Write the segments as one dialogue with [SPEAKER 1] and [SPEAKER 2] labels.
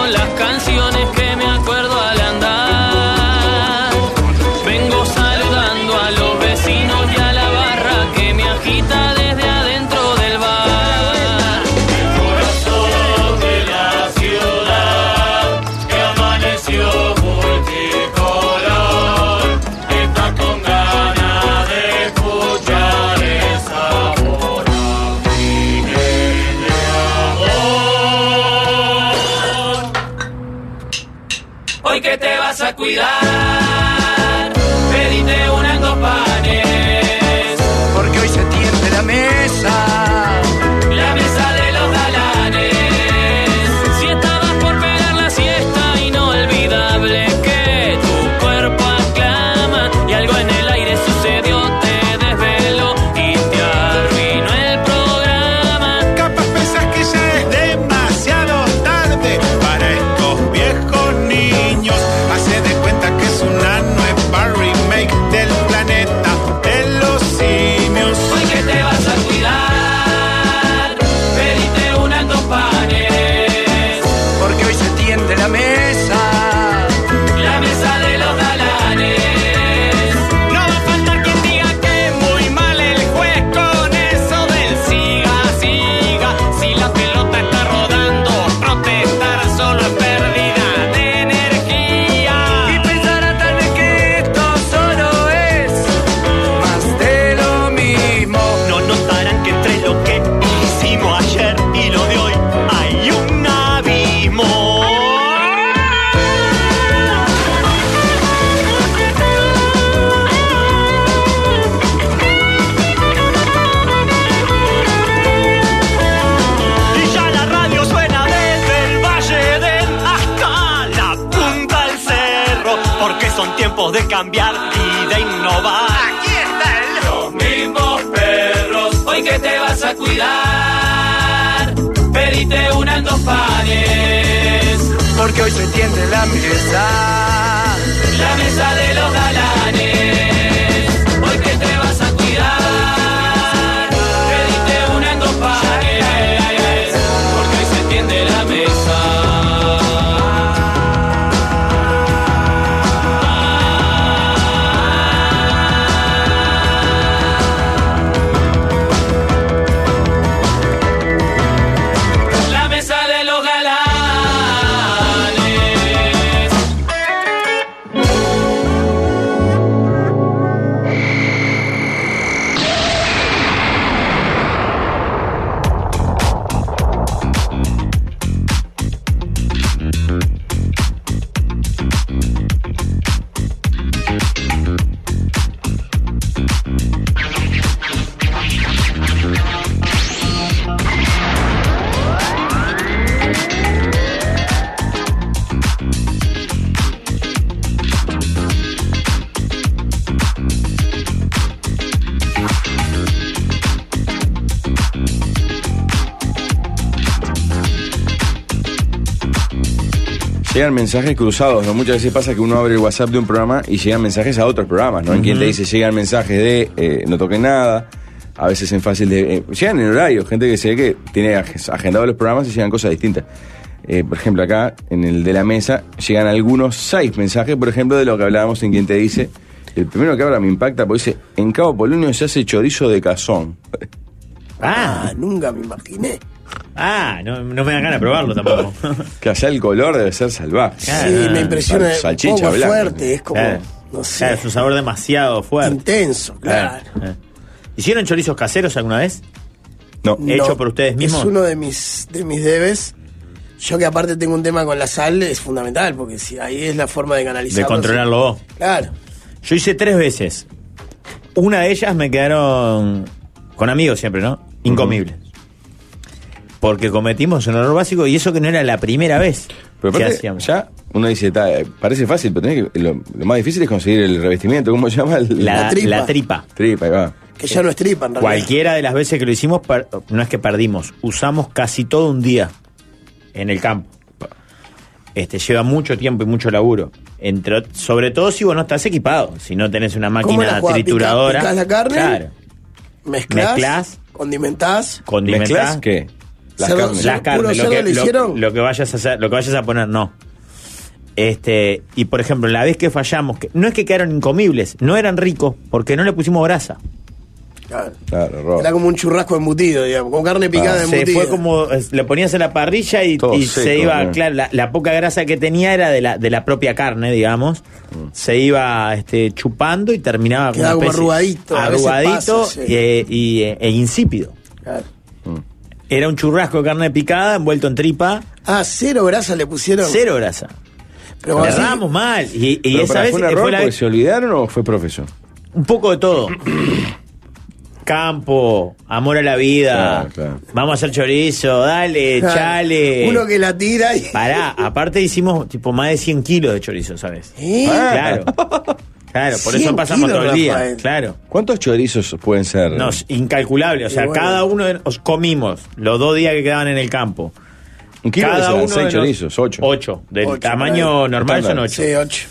[SPEAKER 1] son las canciones que me acuerdo al andar. Vengo saludando a los vecinos y a la barra que me agita desde adentro del bar.
[SPEAKER 2] El corazón de la ciudad que amaneció multicolor está con ganas de escuchar esa voz de amor. Hoy que te vas a cuidar, pedite una en 2 panes,
[SPEAKER 3] porque hoy se tiende la mesa.
[SPEAKER 1] la mesa de los galanes. Si estabas por pegar la siesta, inolvidable que tu cuerpo aclama y algo en el aire sucedió, te desveló y te arruinó el programa.
[SPEAKER 3] Capaz pensás que ya es demasiado tarde para estos viejos niños. Hace de cuenta que es una nueva remake del planeta de los simios.
[SPEAKER 1] Hoy que te vas a cuidar, pedite una en 2 panes,
[SPEAKER 3] Porque hoy se tiende la mesa.
[SPEAKER 1] la mesa de los galanes.
[SPEAKER 3] No va a faltar quien diga que muy mal el juez con eso del siga, siga. Si la pelota está rodando, protestar solo es pérdida de energía. Y pensará tal vez que esto solo es más de lo mismo.
[SPEAKER 2] no notarán que entre lo que hicimos ayer y lo de hoy hay un abismo. Y ya la radio suena desde el Valle del hasta la punta del cerro, porque son tiempos de cambiar y de innovar.
[SPEAKER 3] Aquí está
[SPEAKER 1] Los mismos perros, hoy que te vas a cuidar, pedite una en 2 panes,
[SPEAKER 3] porque hoy se tiende la mesa.
[SPEAKER 1] la mesa de los galanes. Hoy que te vas a cuidar, pedite una en 2 panes, porque hoy se tiende la mesa. La mesa de los galanes.
[SPEAKER 4] Llegan mensajes cruzados, ¿no? Muchas veces pasa que uno abre el WhatsApp de un programa y llegan mensajes a otros programas, ¿no? En quien te dice, llegan mensajes de no toquen nada, a veces en fácil de... llegan en horario, gente que se ve que tiene agendados los programas y llegan cosas distintas. Por ejemplo, acá, en el de la mesa, llegan algunos 6 mensajes, por ejemplo, de lo que hablábamos en quien te dice. El primero que ahora me impacta, porque dice, en Cabo Polonio se hace chorizo de cazón.
[SPEAKER 5] Nunca me imaginé.
[SPEAKER 6] No me dan ganas de probarlo tampoco.
[SPEAKER 4] Que allá el color debe ser salvaje.
[SPEAKER 5] Sí, me impresiona.
[SPEAKER 4] Salchicha
[SPEAKER 5] un poco
[SPEAKER 4] blanca.
[SPEAKER 5] fuerte, es como, no sé,
[SPEAKER 6] Es un sabor demasiado fuerte.
[SPEAKER 5] intenso, claro.
[SPEAKER 6] ¿Hicieron chorizos caseros alguna vez?
[SPEAKER 4] No.
[SPEAKER 6] ¿Hecho por ustedes mismos?
[SPEAKER 5] Es uno de mis debes. Yo que aparte tengo un tema con la sal, es fundamental, porque si ahí es la forma de canalizarlo.
[SPEAKER 6] De controlarlo vos.
[SPEAKER 5] Claro.
[SPEAKER 6] Yo hice 3 veces. Una de ellas me quedaron con amigos siempre, ¿no? Incomibles. Porque cometimos un error básico y eso que no era la primera vez
[SPEAKER 4] Pero
[SPEAKER 6] que
[SPEAKER 4] aparte,
[SPEAKER 6] hacíamos.
[SPEAKER 4] ya uno dice, parece fácil, pero tenés que, lo más difícil es conseguir el revestimiento. ¿Cómo se llama?
[SPEAKER 6] La
[SPEAKER 5] tripa.
[SPEAKER 6] tripa.
[SPEAKER 4] Tripa, ahí va.
[SPEAKER 5] Que ya no es tripa, en realidad.
[SPEAKER 6] Cualquiera de las veces que lo hicimos, no es que perdimos, usamos casi todo un día en el campo. Lleva mucho tiempo y mucho laburo. Sobre todo si vos no estás equipado, si no tenés una
[SPEAKER 5] ¿Cómo la
[SPEAKER 6] máquina
[SPEAKER 5] jugás?
[SPEAKER 6] trituradora.
[SPEAKER 5] ¿Picás la carne?
[SPEAKER 6] Claro.
[SPEAKER 5] Mezclás,
[SPEAKER 6] Mezclás.
[SPEAKER 5] condimentás.
[SPEAKER 4] ¿Mezclás qué? Las
[SPEAKER 5] Cerdo-
[SPEAKER 4] carnes.
[SPEAKER 6] Las
[SPEAKER 5] ¿Puro
[SPEAKER 6] carnes,
[SPEAKER 5] cerdo le hicieron?
[SPEAKER 6] lo que vayas a hacer, lo que vayas a poner, no. Y por ejemplo, la vez que fallamos, que no es que quedaron incomibles, no eran ricos porque no le pusimos grasa.
[SPEAKER 5] Claro.
[SPEAKER 4] Claro, Rob.
[SPEAKER 5] Era como un churrasco embutido, digamos, con carne picada
[SPEAKER 6] Se
[SPEAKER 5] embutida.
[SPEAKER 6] fue como, le ponías en la parrilla y
[SPEAKER 4] Todo
[SPEAKER 6] se
[SPEAKER 4] seco,
[SPEAKER 6] iba,
[SPEAKER 4] ¿no?
[SPEAKER 6] claro, la poca grasa que tenía era de la propia carne, digamos. Se iba chupando y terminaba con
[SPEAKER 5] Quedaba
[SPEAKER 6] una
[SPEAKER 5] como
[SPEAKER 6] especie-
[SPEAKER 5] arrugadito, a veces
[SPEAKER 6] arrugadito
[SPEAKER 5] pasa, sí.
[SPEAKER 6] e insípido.
[SPEAKER 5] Claro.
[SPEAKER 6] Era un churrasco de carne picada envuelto en tripa,
[SPEAKER 5] Ah, cero grasa le pusieron.
[SPEAKER 6] cero grasa.
[SPEAKER 5] Pero
[SPEAKER 6] Le
[SPEAKER 5] así-
[SPEAKER 6] erramos mal. Y
[SPEAKER 4] Pero
[SPEAKER 6] esa
[SPEAKER 4] pará,
[SPEAKER 6] vez
[SPEAKER 4] ¿fue un error
[SPEAKER 6] fue la
[SPEAKER 4] porque
[SPEAKER 6] vez-
[SPEAKER 4] se olvidaron o fue profesor?
[SPEAKER 6] un poco de todo. Campo, amor a la vida.
[SPEAKER 4] Claro.
[SPEAKER 6] Vamos a hacer chorizo, dale,
[SPEAKER 5] Claro.
[SPEAKER 6] chale.
[SPEAKER 5] Uno que la tira y.
[SPEAKER 6] Pará, aparte hicimos tipo más de 100 kilos de chorizo, ¿sabes?
[SPEAKER 5] ¿Eh?
[SPEAKER 6] Claro. Claro, por
[SPEAKER 5] 100
[SPEAKER 6] eso pasamos
[SPEAKER 5] kilos,
[SPEAKER 6] todo el día.
[SPEAKER 5] Rafael.
[SPEAKER 6] Claro.
[SPEAKER 4] ¿Cuántos chorizos pueden ser?
[SPEAKER 6] No, es incalculable. O sea,
[SPEAKER 5] Y bueno.
[SPEAKER 6] cada uno de nos comimos los 2 días que quedaban en el campo.
[SPEAKER 4] Un kilo
[SPEAKER 6] Cada
[SPEAKER 4] serán
[SPEAKER 6] uno
[SPEAKER 4] 6
[SPEAKER 6] de nos-
[SPEAKER 4] chorizos, 8.
[SPEAKER 6] 8. Del
[SPEAKER 5] Ocho,
[SPEAKER 6] tamaño
[SPEAKER 5] por ahí.
[SPEAKER 6] normal son
[SPEAKER 4] Estándar.
[SPEAKER 6] 8.
[SPEAKER 5] Sí,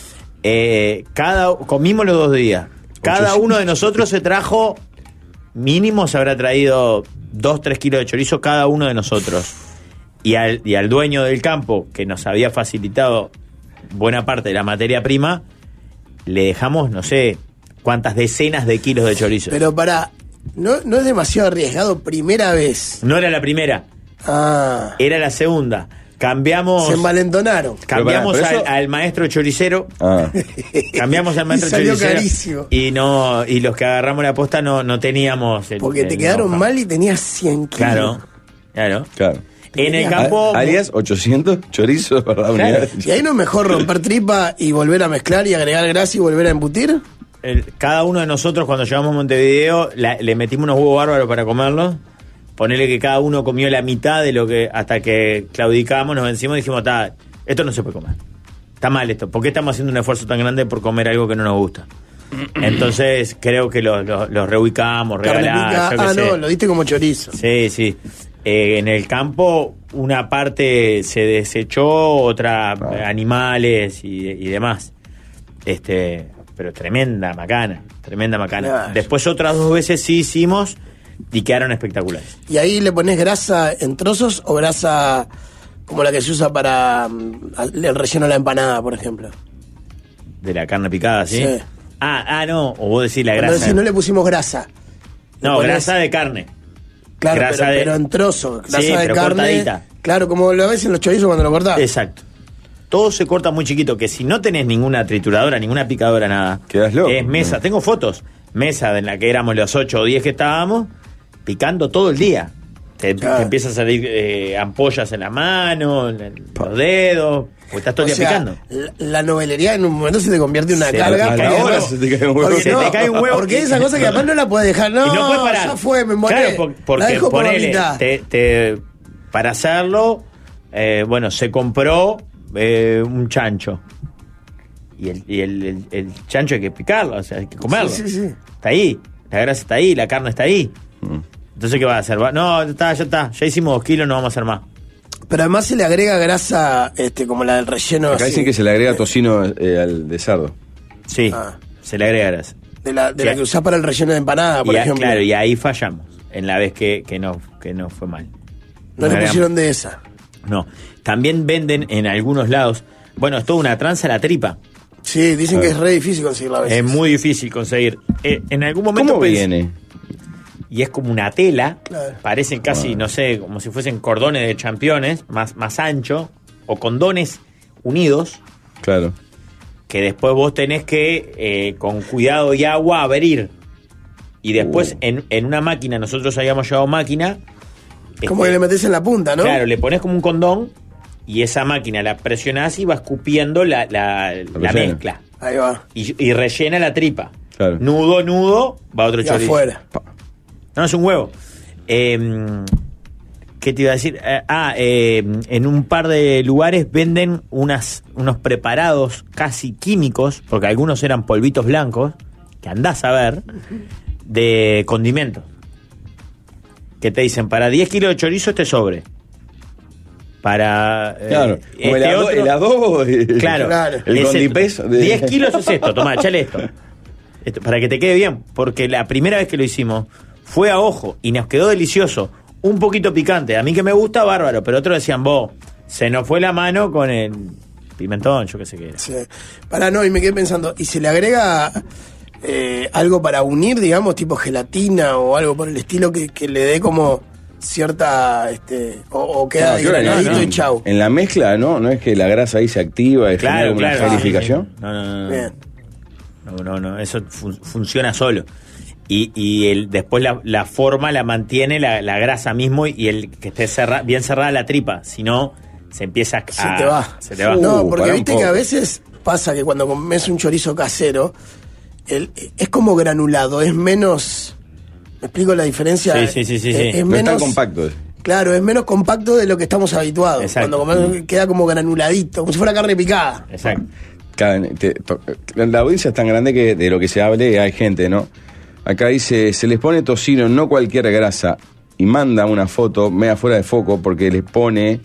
[SPEAKER 5] 8.
[SPEAKER 6] Comimos los 2 días. Cada
[SPEAKER 4] 800.
[SPEAKER 6] uno de nosotros se trajo, mínimo se habrá traído 2-3 kilos de chorizo cada uno de nosotros. Y al dueño del campo, que nos había facilitado buena parte de la materia prima, le dejamos, no sé, cuántas decenas de kilos de chorizo.
[SPEAKER 5] Pero pará, ¿no es demasiado arriesgado primera vez?
[SPEAKER 6] No era la primera,
[SPEAKER 5] Ah.
[SPEAKER 6] era la segunda. Cambiamos...
[SPEAKER 5] Se envalentonaron.
[SPEAKER 6] Cambiamos
[SPEAKER 4] Pero pará, pero eso-
[SPEAKER 6] al maestro choricero.
[SPEAKER 4] Ah.
[SPEAKER 6] Cambiamos al maestro
[SPEAKER 5] Y salió
[SPEAKER 6] choricero.
[SPEAKER 5] carísimo.
[SPEAKER 6] Y los que agarramos la posta no teníamos el,
[SPEAKER 5] Porque te
[SPEAKER 6] el
[SPEAKER 5] quedaron
[SPEAKER 6] know-how.
[SPEAKER 5] mal y tenías 100 kilos.
[SPEAKER 6] Claro, claro.
[SPEAKER 4] Claro.
[SPEAKER 6] En el campo.
[SPEAKER 4] Harías 800 chorizos para la
[SPEAKER 6] Claro.
[SPEAKER 4] unidad.
[SPEAKER 5] ¿Y ahí no es mejor romper tripa y volver a mezclar y agregar grasa y volver a embutir?
[SPEAKER 6] Cada uno de nosotros, cuando llegamos a Montevideo, le metimos unos huevos bárbaros para comerlos. Ponele que cada uno comió la mitad de lo que. Hasta que claudicamos, nos vencimos y dijimos: esto no se puede comer. Está mal esto. ¿Por qué estamos haciendo un esfuerzo tan grande por comer algo que no nos gusta? Entonces, creo que los reubicamos,
[SPEAKER 5] Carne
[SPEAKER 6] regalamos.
[SPEAKER 5] pica. Ah, no, lo diste como chorizo.
[SPEAKER 6] Sí, sí. En el campo, una parte se desechó, otra animales y demás. Pero tremenda macana.
[SPEAKER 5] Claro.
[SPEAKER 6] Después otras 2 veces sí hicimos y quedaron espectaculares.
[SPEAKER 5] ¿Y ahí le pones grasa en trozos o grasa como la que se usa para el relleno de la empanada, por ejemplo?
[SPEAKER 6] De la carne picada, ¿sí?
[SPEAKER 5] Sí.
[SPEAKER 6] No. O vos decís la
[SPEAKER 5] Cuando
[SPEAKER 6] grasa.
[SPEAKER 5] decís, no le pusimos grasa. Le
[SPEAKER 6] No,
[SPEAKER 5] ponés-
[SPEAKER 6] grasa de carne.
[SPEAKER 5] Claro,
[SPEAKER 6] grasa de-
[SPEAKER 5] pero en trozos. Grasa
[SPEAKER 6] Sí,
[SPEAKER 5] de
[SPEAKER 6] pero
[SPEAKER 5] carne.
[SPEAKER 6] cortadita.
[SPEAKER 5] Claro, como lo ves en los chorizos cuando lo cortás.
[SPEAKER 6] Exacto. Todo se corta muy chiquito, que si no tenés ninguna trituradora, ninguna picadora, nada.
[SPEAKER 4] Quedás loco.
[SPEAKER 6] Es mesa. Tengo fotos. Mesa en la que éramos los 8 o 10 que estábamos, picando todo el día. Te
[SPEAKER 5] Claro.
[SPEAKER 6] empiezan a salir ampollas en la mano, en los dedos, porque estás todo
[SPEAKER 5] O
[SPEAKER 6] el día
[SPEAKER 5] sea,
[SPEAKER 6] picando.
[SPEAKER 5] la novelería en un momento se te convierte en una
[SPEAKER 6] Se-
[SPEAKER 5] carga.
[SPEAKER 6] a la
[SPEAKER 5] porque
[SPEAKER 6] hora
[SPEAKER 5] no-
[SPEAKER 4] se te cae un huevo.
[SPEAKER 5] porque
[SPEAKER 6] Se
[SPEAKER 5] no,
[SPEAKER 6] te cae un huevo.
[SPEAKER 5] Porque esa cosa que además no la puedes dejar. No,
[SPEAKER 6] Y no puedes parar.
[SPEAKER 5] ya fue, me morí.
[SPEAKER 6] Claro,
[SPEAKER 5] La
[SPEAKER 6] porque
[SPEAKER 5] dejo por la
[SPEAKER 6] ponele,
[SPEAKER 5] mitad.
[SPEAKER 6] para hacerlo, se compró un chancho. Y el chancho hay que picarlo, o sea, hay que comerlo.
[SPEAKER 5] Sí, sí, sí.
[SPEAKER 6] Está ahí, la grasa está ahí, la carne está ahí. Entonces, ¿qué va a hacer? No, ya está. Ya hicimos 2 kilos, no vamos a hacer más.
[SPEAKER 5] Pero además se le agrega grasa como la del relleno.
[SPEAKER 4] Acá
[SPEAKER 5] así,
[SPEAKER 4] dicen que se le agrega tocino al de cerdo.
[SPEAKER 6] Sí,
[SPEAKER 5] Ah.
[SPEAKER 6] se le agrega grasa.
[SPEAKER 5] de la
[SPEAKER 6] Sí.
[SPEAKER 5] que usás para el relleno de empanada, por ejemplo.
[SPEAKER 6] Claro, y ahí fallamos, en la vez que no fue mal.
[SPEAKER 5] No le
[SPEAKER 6] agregamos-
[SPEAKER 5] pusieron de esa.
[SPEAKER 6] No. También venden en algunos lados. Bueno, es toda una tranza la tripa.
[SPEAKER 5] Sí, dicen que es re difícil conseguirla a veces.
[SPEAKER 6] Es muy difícil conseguir. En algún momento.
[SPEAKER 4] ¿Cómo viene?
[SPEAKER 6] Y es como una tela.
[SPEAKER 5] Claro.
[SPEAKER 6] Parecen casi, no sé, como si fuesen cordones de championes, más ancho, o condones unidos,
[SPEAKER 4] Claro.
[SPEAKER 6] que después vos tenés que, con cuidado y agua, abrir. Y después en una máquina, nosotros habíamos llevado máquina.
[SPEAKER 5] Como que le metes en la punta, ¿no?
[SPEAKER 6] Claro, le pones como un condón y esa máquina la presionás y va escupiendo la
[SPEAKER 4] rellena.
[SPEAKER 6] mezcla.
[SPEAKER 5] Ahí va.
[SPEAKER 6] Y rellena la tripa.
[SPEAKER 4] Claro.
[SPEAKER 6] Nudo, va otro
[SPEAKER 5] Y
[SPEAKER 6] chorizo.
[SPEAKER 5] afuera.
[SPEAKER 6] No, es un huevo. ¿Qué te iba a decir? En un par de lugares venden unos preparados casi químicos, porque algunos eran polvitos blancos, que andás a ver, de condimentos. Que te dicen, para 10 kilos de chorizo este sobre. Para...
[SPEAKER 4] Claro. Como
[SPEAKER 6] otro-
[SPEAKER 4] el adobo.
[SPEAKER 6] Claro,
[SPEAKER 5] Claro.
[SPEAKER 4] El
[SPEAKER 6] es
[SPEAKER 4] condipés
[SPEAKER 6] esto.
[SPEAKER 4] de-
[SPEAKER 6] 10 kilos es esto, tomá, echale esto. Para que te quede bien, porque la primera vez que lo hicimos fue a ojo y nos quedó delicioso. un poquito picante. A mí que me gusta, bárbaro, pero otros decían, vos, se nos fue la mano con el pimentón, yo qué sé qué era.
[SPEAKER 5] Sí. Y me quedé pensando, ¿y se le agrega algo para unir, digamos, tipo gelatina o algo por el estilo que le dé como cierta, o queda granadito y chau?
[SPEAKER 4] En la mezcla, ¿no? No es que la grasa ahí se activa y genera como una gelificación.
[SPEAKER 6] No.
[SPEAKER 5] Bien.
[SPEAKER 6] No, eso funciona solo. Y después la forma la mantiene la grasa mismo y el que esté bien cerrada la tripa, si no se empieza a...
[SPEAKER 5] Se te va. No, porque viste que a veces pasa que cuando comes un chorizo casero, es como granulado, es menos... ¿Me explico la diferencia?
[SPEAKER 6] Sí.
[SPEAKER 5] Es
[SPEAKER 4] no
[SPEAKER 5] menos,
[SPEAKER 4] es tan compacto.
[SPEAKER 5] Claro, es menos compacto de lo que estamos habituados.
[SPEAKER 6] Exacto.
[SPEAKER 5] Cuando comemos queda como granuladito, como si fuera carne picada.
[SPEAKER 6] Exacto.
[SPEAKER 4] La audiencia es tan grande que de lo que se hable hay gente, ¿no? Acá dice, se les pone tocino, no cualquier grasa, y manda una foto media fuera de foco porque les pone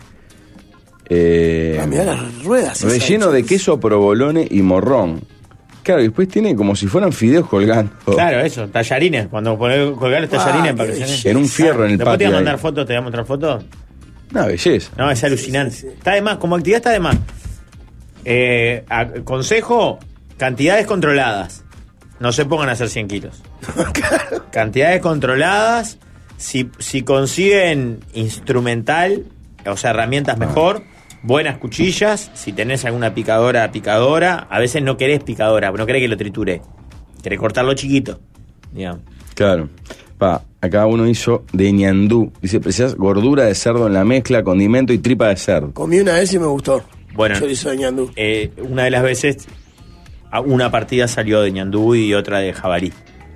[SPEAKER 5] Mirá las ruedas.
[SPEAKER 4] relleno de queso, provolone y morrón. Claro, y después tiene como si fueran fideos colgando.
[SPEAKER 6] Claro, eso, tallarines, cuando colgar los tallarines para que se...
[SPEAKER 4] En un fierro en el
[SPEAKER 6] Después
[SPEAKER 4] patio.
[SPEAKER 6] te voy a
[SPEAKER 4] ahí.
[SPEAKER 6] mandar fotos, te voy a mostrar fotos.
[SPEAKER 4] Una belleza.
[SPEAKER 6] No, es alucinante.
[SPEAKER 5] Sí.
[SPEAKER 6] Está de más, como actividad está de más. Consejo, cantidades controladas. No se pongan a hacer 100 kilos. Cantidades controladas. Si consiguen instrumental, o sea, herramientas mejor, buenas cuchillas. Si tenés alguna picadora. A veces no querés picadora, no querés que lo triture. Querés cortarlo chiquito, digamos.
[SPEAKER 4] Claro. Acá uno hizo de ñandú. Dice, precisas gordura de cerdo en la mezcla, condimento y tripa de cerdo.
[SPEAKER 5] Comí una vez y me gustó.
[SPEAKER 6] Bueno,
[SPEAKER 5] chorizo de ñandú.
[SPEAKER 6] Una de las veces, una partida salió de ñandú y otra de jabalí.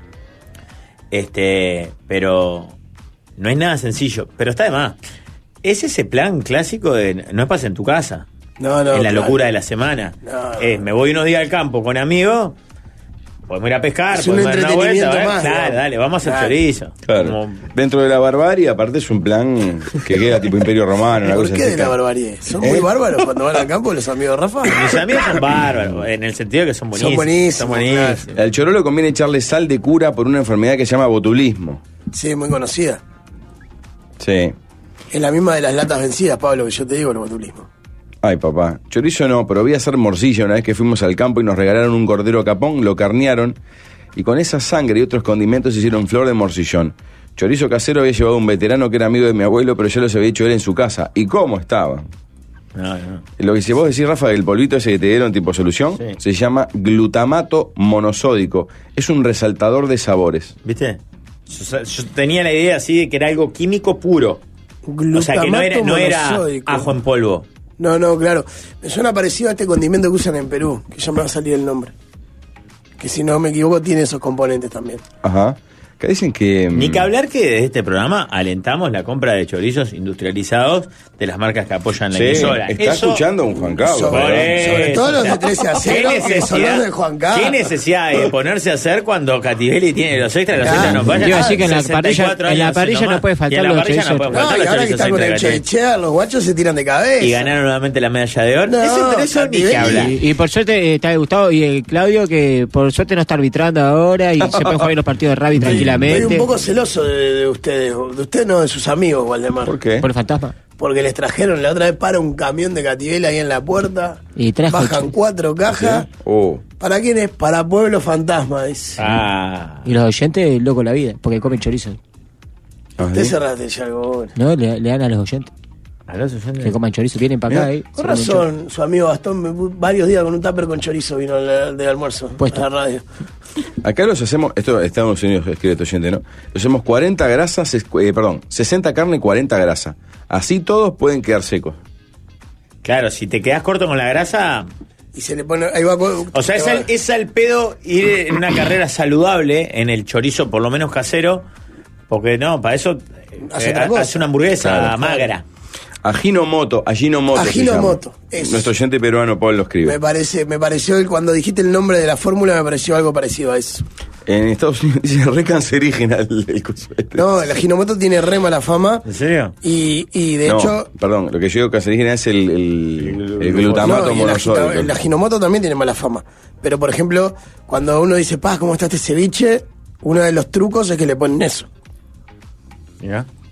[SPEAKER 6] Pero no es nada sencillo, pero está de más. Es ese plan clásico de no es pasa en tu casa.
[SPEAKER 5] No,
[SPEAKER 6] es la
[SPEAKER 5] claro.
[SPEAKER 6] locura de la semana.
[SPEAKER 5] No.
[SPEAKER 6] Me voy unos días al campo con amigos, podemos ir a pescar,
[SPEAKER 5] Es un
[SPEAKER 6] podemos dar una vuelta.
[SPEAKER 5] entretenimiento más,
[SPEAKER 6] Claro,
[SPEAKER 5] digamos.
[SPEAKER 6] dale, vamos a hacer
[SPEAKER 5] Claro.
[SPEAKER 6] chorizo.
[SPEAKER 4] Claro.
[SPEAKER 6] Como-
[SPEAKER 4] Dentro de la barbarie, aparte es un plan que queda tipo Imperio Romano, una
[SPEAKER 5] ¿Por
[SPEAKER 4] cosa
[SPEAKER 5] qué
[SPEAKER 4] así.
[SPEAKER 5] de la barbarie? ¿Son muy bárbaros cuando van al campo los amigos de Rafa?
[SPEAKER 6] Mis amigos son bárbaros, en el sentido de que son buenísimos.
[SPEAKER 5] Son buenísimos, claro.
[SPEAKER 4] Al chorolo conviene echarle sal de cura por una enfermedad que se llama botulismo.
[SPEAKER 5] Sí, muy conocida.
[SPEAKER 4] Sí.
[SPEAKER 5] Es la misma de las latas vencidas, Pablo, que yo te digo, el botulismo.
[SPEAKER 4] Ay, papá. Chorizo no, pero vi a hacer morcilla una vez que fuimos al campo y nos regalaron un cordero capón, lo carnearon y con esa sangre y otros condimentos hicieron flor de morcillón. Chorizo casero había llevado un veterano que era amigo de mi abuelo, pero ya los había hecho él en su casa. ¿Y cómo estaba?
[SPEAKER 6] No.
[SPEAKER 4] Lo que si vos decís, Rafa, el polvito ese que te dieron tipo solución,
[SPEAKER 6] Sí.
[SPEAKER 4] se llama glutamato monosódico. Es un resaltador de sabores.
[SPEAKER 6] ¿Viste? Yo tenía la idea así de que era algo químico puro. O sea, que no era
[SPEAKER 5] monosódico.
[SPEAKER 6] ajo en polvo.
[SPEAKER 5] No, claro. Me suena parecido a este condimento que usan en Perú, que ya me va a salir el nombre. Que si no me equivoco tiene esos componentes también.
[SPEAKER 4] Ajá. Acá dicen que...
[SPEAKER 6] Ni que hablar que desde este programa alentamos la compra de chorizos industrializados de las marcas que apoyan la
[SPEAKER 4] Sí,
[SPEAKER 6] emisora.
[SPEAKER 4] está escuchando un Juan Carlos.
[SPEAKER 5] Sobre-
[SPEAKER 4] ¿verdad?
[SPEAKER 5] sobre todo los de 13 a 0,
[SPEAKER 6] ¿Qué
[SPEAKER 5] que son los de Juan Carlos.
[SPEAKER 6] ¿Qué necesidad de ponerse a hacer cuando Cativelli tiene los extras? Los
[SPEAKER 5] Claro.
[SPEAKER 6] extras nos vayan.
[SPEAKER 7] Yo iba a decir que en la
[SPEAKER 6] 64
[SPEAKER 7] parrilla
[SPEAKER 6] años
[SPEAKER 7] no puede faltar
[SPEAKER 6] y en la
[SPEAKER 7] los
[SPEAKER 6] parrilla no
[SPEAKER 7] chorizos.
[SPEAKER 6] puede
[SPEAKER 5] No,
[SPEAKER 6] faltar
[SPEAKER 5] y
[SPEAKER 6] los
[SPEAKER 5] ahora que
[SPEAKER 6] chorizos
[SPEAKER 5] están con el
[SPEAKER 6] extra de Cativelli.
[SPEAKER 5] Cheichea, los guachos se tiran de cabeza.
[SPEAKER 6] Y ganaron nuevamente la medalla de oro.
[SPEAKER 5] No,
[SPEAKER 6] Eso ni que
[SPEAKER 5] Cativelli.
[SPEAKER 6] hablar.
[SPEAKER 7] Y por suerte está Gustavo y el Claudio, que por suerte no está arbitrando ahora y se pueden jugar los partidos de rugby tranquilamente.
[SPEAKER 5] Estoy un poco celoso de ustedes. De ustedes no, de sus amigos, Waldemar.
[SPEAKER 4] ¿Por qué?
[SPEAKER 7] Por el fantasma.
[SPEAKER 5] Porque les trajeron la otra vez para un camión de Cativelli ahí en la puerta.
[SPEAKER 7] Y trajo
[SPEAKER 5] Bajan 4 cajas.
[SPEAKER 4] Oh.
[SPEAKER 5] ¿Para quién es? Para Pueblo Fantasma, dice.
[SPEAKER 7] Y los oyentes, loco la vida, porque comen chorizo.
[SPEAKER 4] Ah,
[SPEAKER 5] Usted
[SPEAKER 4] ¿sí?
[SPEAKER 5] cerraste ya algo.
[SPEAKER 7] ¿No? Le dan a los oyentes
[SPEAKER 6] A los oyentes.
[SPEAKER 7] que coman chorizo. Vienen para acá.
[SPEAKER 4] Mirá,
[SPEAKER 5] Con razón, su amigo Gastón, varios días con un tupper con chorizo vino de almuerzo
[SPEAKER 7] Puesto.
[SPEAKER 5] a la radio.
[SPEAKER 4] Acá los hacemos, esto Estados Unidos escribe este oyente, ¿no? Los hacemos 40 grasas, 60 carne y 40 grasa. Así todos pueden quedar secos.
[SPEAKER 6] Claro, si te quedas corto con la grasa.
[SPEAKER 5] Y se le pone. Ahí va.
[SPEAKER 6] O sea, es al pedo ir en una carrera saludable en el chorizo, por lo menos casero. Porque no, para eso
[SPEAKER 5] Hace otra cosa.
[SPEAKER 6] hace una hamburguesa
[SPEAKER 4] Claro.
[SPEAKER 6] magra.
[SPEAKER 4] Ajinomoto se
[SPEAKER 5] Ajinomoto,
[SPEAKER 4] llama.
[SPEAKER 5] eso.
[SPEAKER 4] Nuestro oyente peruano Paul lo escribe.
[SPEAKER 5] Me pareció, cuando dijiste el nombre de la fórmula, me pareció algo parecido a eso.
[SPEAKER 4] En Estados Unidos dice re cancerígena el coso este.
[SPEAKER 5] No, el Ajinomoto tiene re mala fama.
[SPEAKER 6] ¿En serio?
[SPEAKER 5] Y de
[SPEAKER 4] No,
[SPEAKER 5] hecho.
[SPEAKER 4] perdón, lo que yo digo cancerígena es el glutamato
[SPEAKER 5] No, y
[SPEAKER 4] monosódico.
[SPEAKER 5] el Ajinomoto también tiene mala fama. Pero, por ejemplo, cuando uno dice, ¿cómo está este ceviche? Uno de los trucos es que le ponen eso.
[SPEAKER 6] Mirá.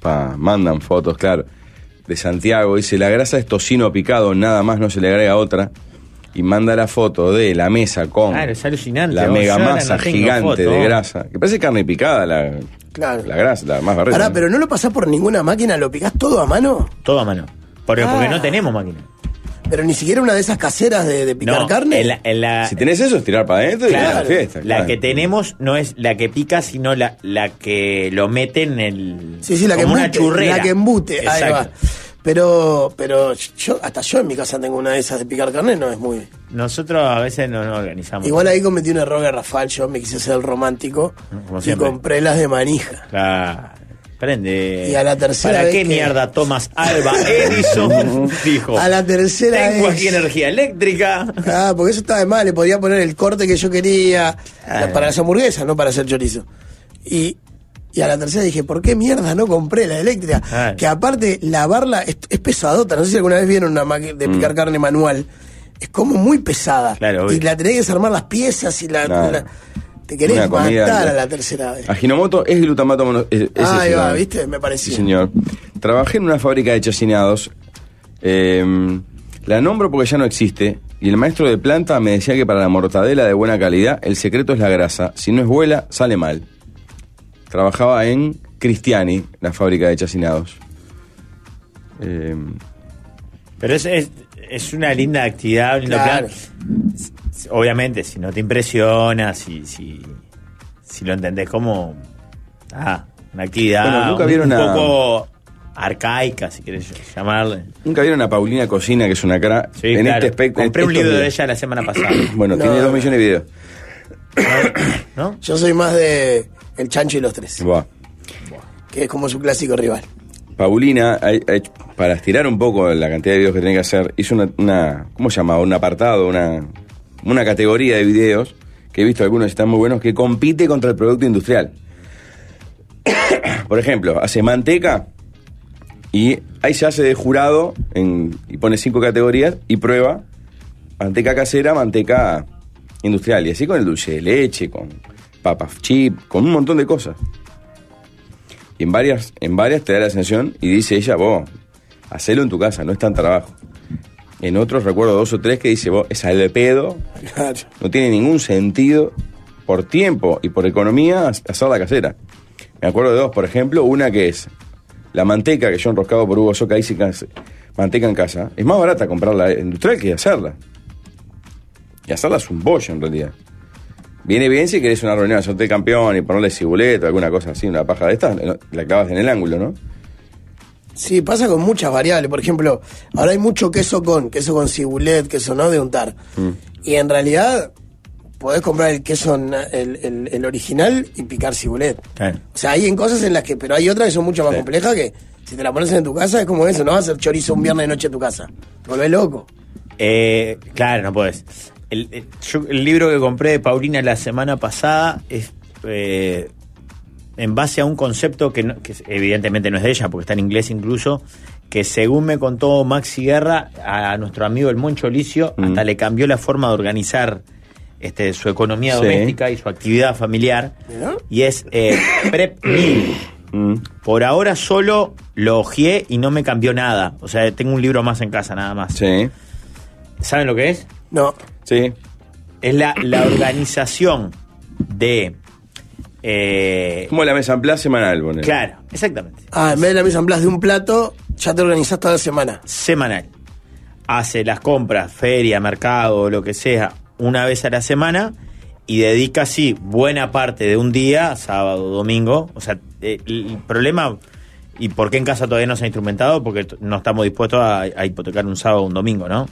[SPEAKER 4] Mandan fotos, claro. De Santiago, dice, la grasa es tocino picado, nada más, no se le agrega otra. Y manda la foto de la mesa con
[SPEAKER 6] es alucinante.
[SPEAKER 4] la mega masa gigante de grasa. Que parece carne picada la grasa, la más barreta.
[SPEAKER 5] Ahora, pero no lo pasás por ninguna máquina, ¿lo picás todo a mano?
[SPEAKER 6] Todo a mano. Porque no tenemos máquina.
[SPEAKER 5] Pero ni siquiera una de esas caseras de picar carne.
[SPEAKER 4] Si tenés eso, es tirar para adentro y la fiesta.
[SPEAKER 6] La que tenemos no es la que pica, sino la que lo mete en el...
[SPEAKER 5] Sí, la que
[SPEAKER 6] como
[SPEAKER 5] embute.
[SPEAKER 6] una churrera.
[SPEAKER 5] La que embute,
[SPEAKER 6] Exacto.
[SPEAKER 5] ahí va. Pero yo en mi casa tengo una de esas de picar carne, no es muy...
[SPEAKER 6] Nosotros a veces no organizamos.
[SPEAKER 5] Igual ahí cometí un error garrafal, yo me quise ser el romántico
[SPEAKER 6] Como
[SPEAKER 5] y
[SPEAKER 6] siempre.
[SPEAKER 5] compré las de manija.
[SPEAKER 6] Claro. Prende.
[SPEAKER 5] Y a la tercera
[SPEAKER 6] ¿Para
[SPEAKER 5] vez
[SPEAKER 6] qué
[SPEAKER 5] que-
[SPEAKER 6] mierda Thomas Alva Edison dijo?
[SPEAKER 5] A la tercera
[SPEAKER 6] Tengo
[SPEAKER 5] vez...
[SPEAKER 6] aquí energía eléctrica.
[SPEAKER 5] Porque eso estaba de mal, le podía poner el corte que yo quería para las hamburguesas, no para hacer chorizo. Y a la tercera dije, ¿por qué mierda no compré la eléctrica? Que aparte, lavarla es pesadota. No sé si alguna vez vieron una máquina de picar carne manual. Es como muy pesada.
[SPEAKER 6] Claro,
[SPEAKER 5] y
[SPEAKER 6] obvio.
[SPEAKER 5] la tenés que desarmar las piezas y te querés
[SPEAKER 4] Una comida,
[SPEAKER 5] matar a
[SPEAKER 4] ¿no?
[SPEAKER 5] la tercera vez.
[SPEAKER 4] Ajinomoto es glutamato
[SPEAKER 5] Ahí va, ¿viste? Me pareció.
[SPEAKER 4] Sí, señor. Trabajé en una fábrica de chacinados. La nombro porque ya no existe. Y el maestro de planta me decía que para la mortadela de buena calidad, el secreto es la grasa. Si no es buena, sale mal. Trabajaba en Cristiani, la fábrica de chacinados.
[SPEAKER 6] Pero es una linda actividad, un lindo
[SPEAKER 5] Claro.
[SPEAKER 6] plan. Obviamente, si no te impresiona, si lo entendés como una actividad
[SPEAKER 4] Bueno, nunca
[SPEAKER 6] un
[SPEAKER 4] vieron
[SPEAKER 6] poco arcaica, si querés llamarle.
[SPEAKER 4] ¿Nunca vieron a Paulina Cocina, que es una cara
[SPEAKER 6] Sí,
[SPEAKER 4] en
[SPEAKER 6] claro.
[SPEAKER 4] este aspecto?
[SPEAKER 6] Compré un
[SPEAKER 4] estos
[SPEAKER 6] libro de
[SPEAKER 4] videos?
[SPEAKER 6] ella la semana pasada.
[SPEAKER 4] Bueno,
[SPEAKER 5] No.
[SPEAKER 4] tiene 2 millones de videos.
[SPEAKER 6] ¿No?
[SPEAKER 5] Yo soy más de El Chancho y los Tres,
[SPEAKER 4] Buah.
[SPEAKER 5] que es como su clásico rival.
[SPEAKER 4] Paulina, para estirar un poco la cantidad de videos que tenía que hacer, hizo una ¿cómo se llama? Un apartado, una categoría de videos, que he visto algunos que están muy buenos, que compite contra el producto industrial. Por ejemplo, hace manteca y ahí se hace de jurado y pone 5 categorías y prueba manteca casera, manteca industrial, y así con el dulce de leche, con papas chip, con un montón de cosas. Y en varias te da la sensación y dice ella, vos, hacelo en tu casa, no es tan trabajo. En otros recuerdo 2 o 3 que dice, vos, es al de pedo,
[SPEAKER 5] Claro.
[SPEAKER 4] no tiene ningún sentido por tiempo y por economía hacer la casera. Me acuerdo de 2, por ejemplo, una que es la manteca que yo enroscado por Hugo Soca dice manteca en casa. Es más barata comprarla industrial que hacerla. Y hacerla es un bollo en realidad. Viene bien si querés una reunión de sorteo de campeón y ponerle cibuleto, alguna cosa así, una paja de estas, la clavas en el ángulo, ¿no?
[SPEAKER 5] Sí, pasa con muchas variables. Por ejemplo, ahora hay mucho queso con cibulet, queso no de untar. Y en realidad podés comprar el queso, el original y picar cibulet.
[SPEAKER 6] Claro.
[SPEAKER 5] O sea, hay en cosas en las que, pero hay otras que son mucho más complejas que si te la pones en tu casa es como eso, no vas a hacer chorizo un viernes de noche en tu casa. Te volvés loco.
[SPEAKER 6] Claro, no podés. El libro que compré de Paulina la semana pasada es en base a un concepto que evidentemente no es de ella, porque está en inglés incluso, que según me contó Maxi Guerra, a nuestro amigo el Moncho Licio, hasta le cambió la forma de organizar su economía doméstica y su actividad familiar.
[SPEAKER 5] ¿Mirá?
[SPEAKER 6] Y es Prep Meal. Por ahora solo lo hojeé y no me cambió nada. O sea, tengo un libro más en casa nada más.
[SPEAKER 4] Sí,
[SPEAKER 6] ¿Saben lo que es?
[SPEAKER 5] No.
[SPEAKER 4] sí.
[SPEAKER 6] Es la organización de...
[SPEAKER 4] Como la mesa en plaza semanal, ponele.
[SPEAKER 6] claro, exactamente.
[SPEAKER 5] En vez de la mise en place de un plato, ya te organizás toda la semana.
[SPEAKER 6] Semanal. Hace las compras, feria, mercado, lo que sea, una vez a la semana y dedica, sí, buena parte de un día, sábado, domingo. O sea, el problema, y por qué en casa todavía no se ha instrumentado, porque no estamos dispuestos a hipotecar un sábado o un domingo, ¿no?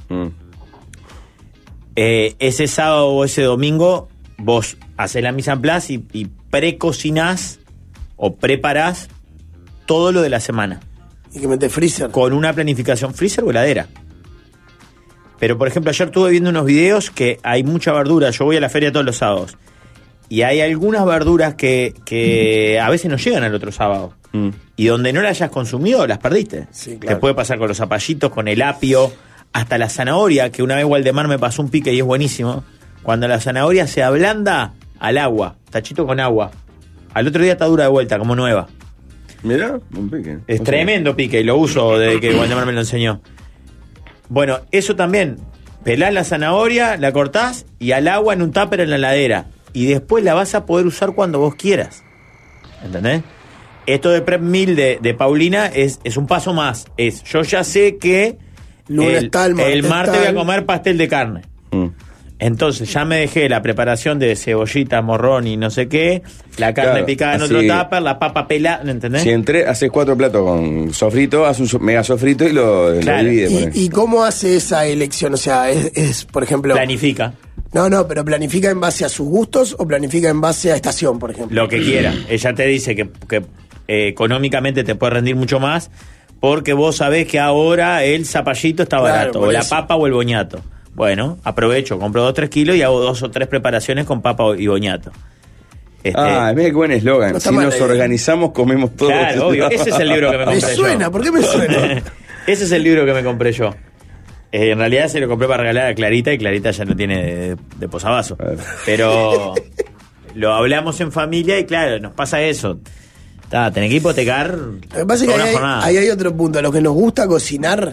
[SPEAKER 6] Ese sábado o ese domingo vos haces la mise en place y precocinás o preparás todo lo de la semana.
[SPEAKER 5] Y que metes freezer.
[SPEAKER 6] Con una planificación freezer o heladera. Pero, por ejemplo, ayer estuve viendo unos videos que hay mucha verdura. Yo voy a la feria todos los sábados. Y hay algunas verduras que a veces no llegan al otro sábado. Y donde no las hayas consumido, las perdiste.
[SPEAKER 5] Sí, claro.
[SPEAKER 6] Te puede pasar con los zapallitos, con el apio, hasta la zanahoria, que una vez Waldemar me pasó un pique y es buenísimo. Cuando la zanahoria se ablanda al agua, tachito con agua. Al otro día está dura de vuelta, como nueva.
[SPEAKER 4] Mirá, un pique.
[SPEAKER 6] Es tremendo pique y lo uso desde que Waldemar me lo enseñó. Bueno, eso también. Pelás la zanahoria, la cortás y al agua en un tupper en la heladera. Y después la vas a poder usar cuando vos quieras. ¿Entendés? Esto de Prep Meal de Paulina es un paso más. Yo ya sé que
[SPEAKER 5] Lunes tal,
[SPEAKER 6] el martes voy a
[SPEAKER 5] tal.
[SPEAKER 6] comer pastel de carne. Entonces ya me dejé la preparación de cebollita, morrón y no sé qué, la carne
[SPEAKER 4] Claro,
[SPEAKER 6] picada en
[SPEAKER 4] así-
[SPEAKER 6] otro tupper, la papa pelada, ¿entendés?
[SPEAKER 4] Si haces 4 platos con sofrito, haces un mega sofrito y lo
[SPEAKER 6] Claro.
[SPEAKER 4] divides.
[SPEAKER 5] ¿Y cómo hace esa elección? O sea, es por ejemplo...
[SPEAKER 6] Planifica
[SPEAKER 5] No, pero ¿planifica en base a sus gustos o planifica en base a estación, por ejemplo?
[SPEAKER 6] lo que quiera. Ella te dice que económicamente te puede rendir mucho más porque vos sabés que ahora el zapallito está
[SPEAKER 5] Claro,
[SPEAKER 6] barato,
[SPEAKER 5] por
[SPEAKER 6] o la
[SPEAKER 5] eso.
[SPEAKER 6] papa o el boñato. Bueno, aprovecho, compro 2-3 kilos y hago 2 o 3 preparaciones con papa y boñato.
[SPEAKER 4] Mira qué buen eslogan.
[SPEAKER 5] No está
[SPEAKER 4] Si
[SPEAKER 5] mal
[SPEAKER 4] nos
[SPEAKER 5] la idea.
[SPEAKER 4] organizamos, comemos todos.
[SPEAKER 6] Claro, obvio. Ese es el libro que me
[SPEAKER 5] Me
[SPEAKER 6] compré
[SPEAKER 5] suena,
[SPEAKER 6] yo.
[SPEAKER 5] ¿por qué me suena?
[SPEAKER 6] Ese es el libro que me compré yo. En realidad se lo compré para regalar a Clarita y Clarita ya no tiene de posavasos.
[SPEAKER 4] Claro.
[SPEAKER 6] Pero lo hablamos en familia y claro, nos pasa eso. Tenés que hipotecar
[SPEAKER 5] Lo que pasa es
[SPEAKER 6] toda
[SPEAKER 5] que
[SPEAKER 6] una jornada.
[SPEAKER 5] ahí hay otro punto. A los que nos gusta cocinar,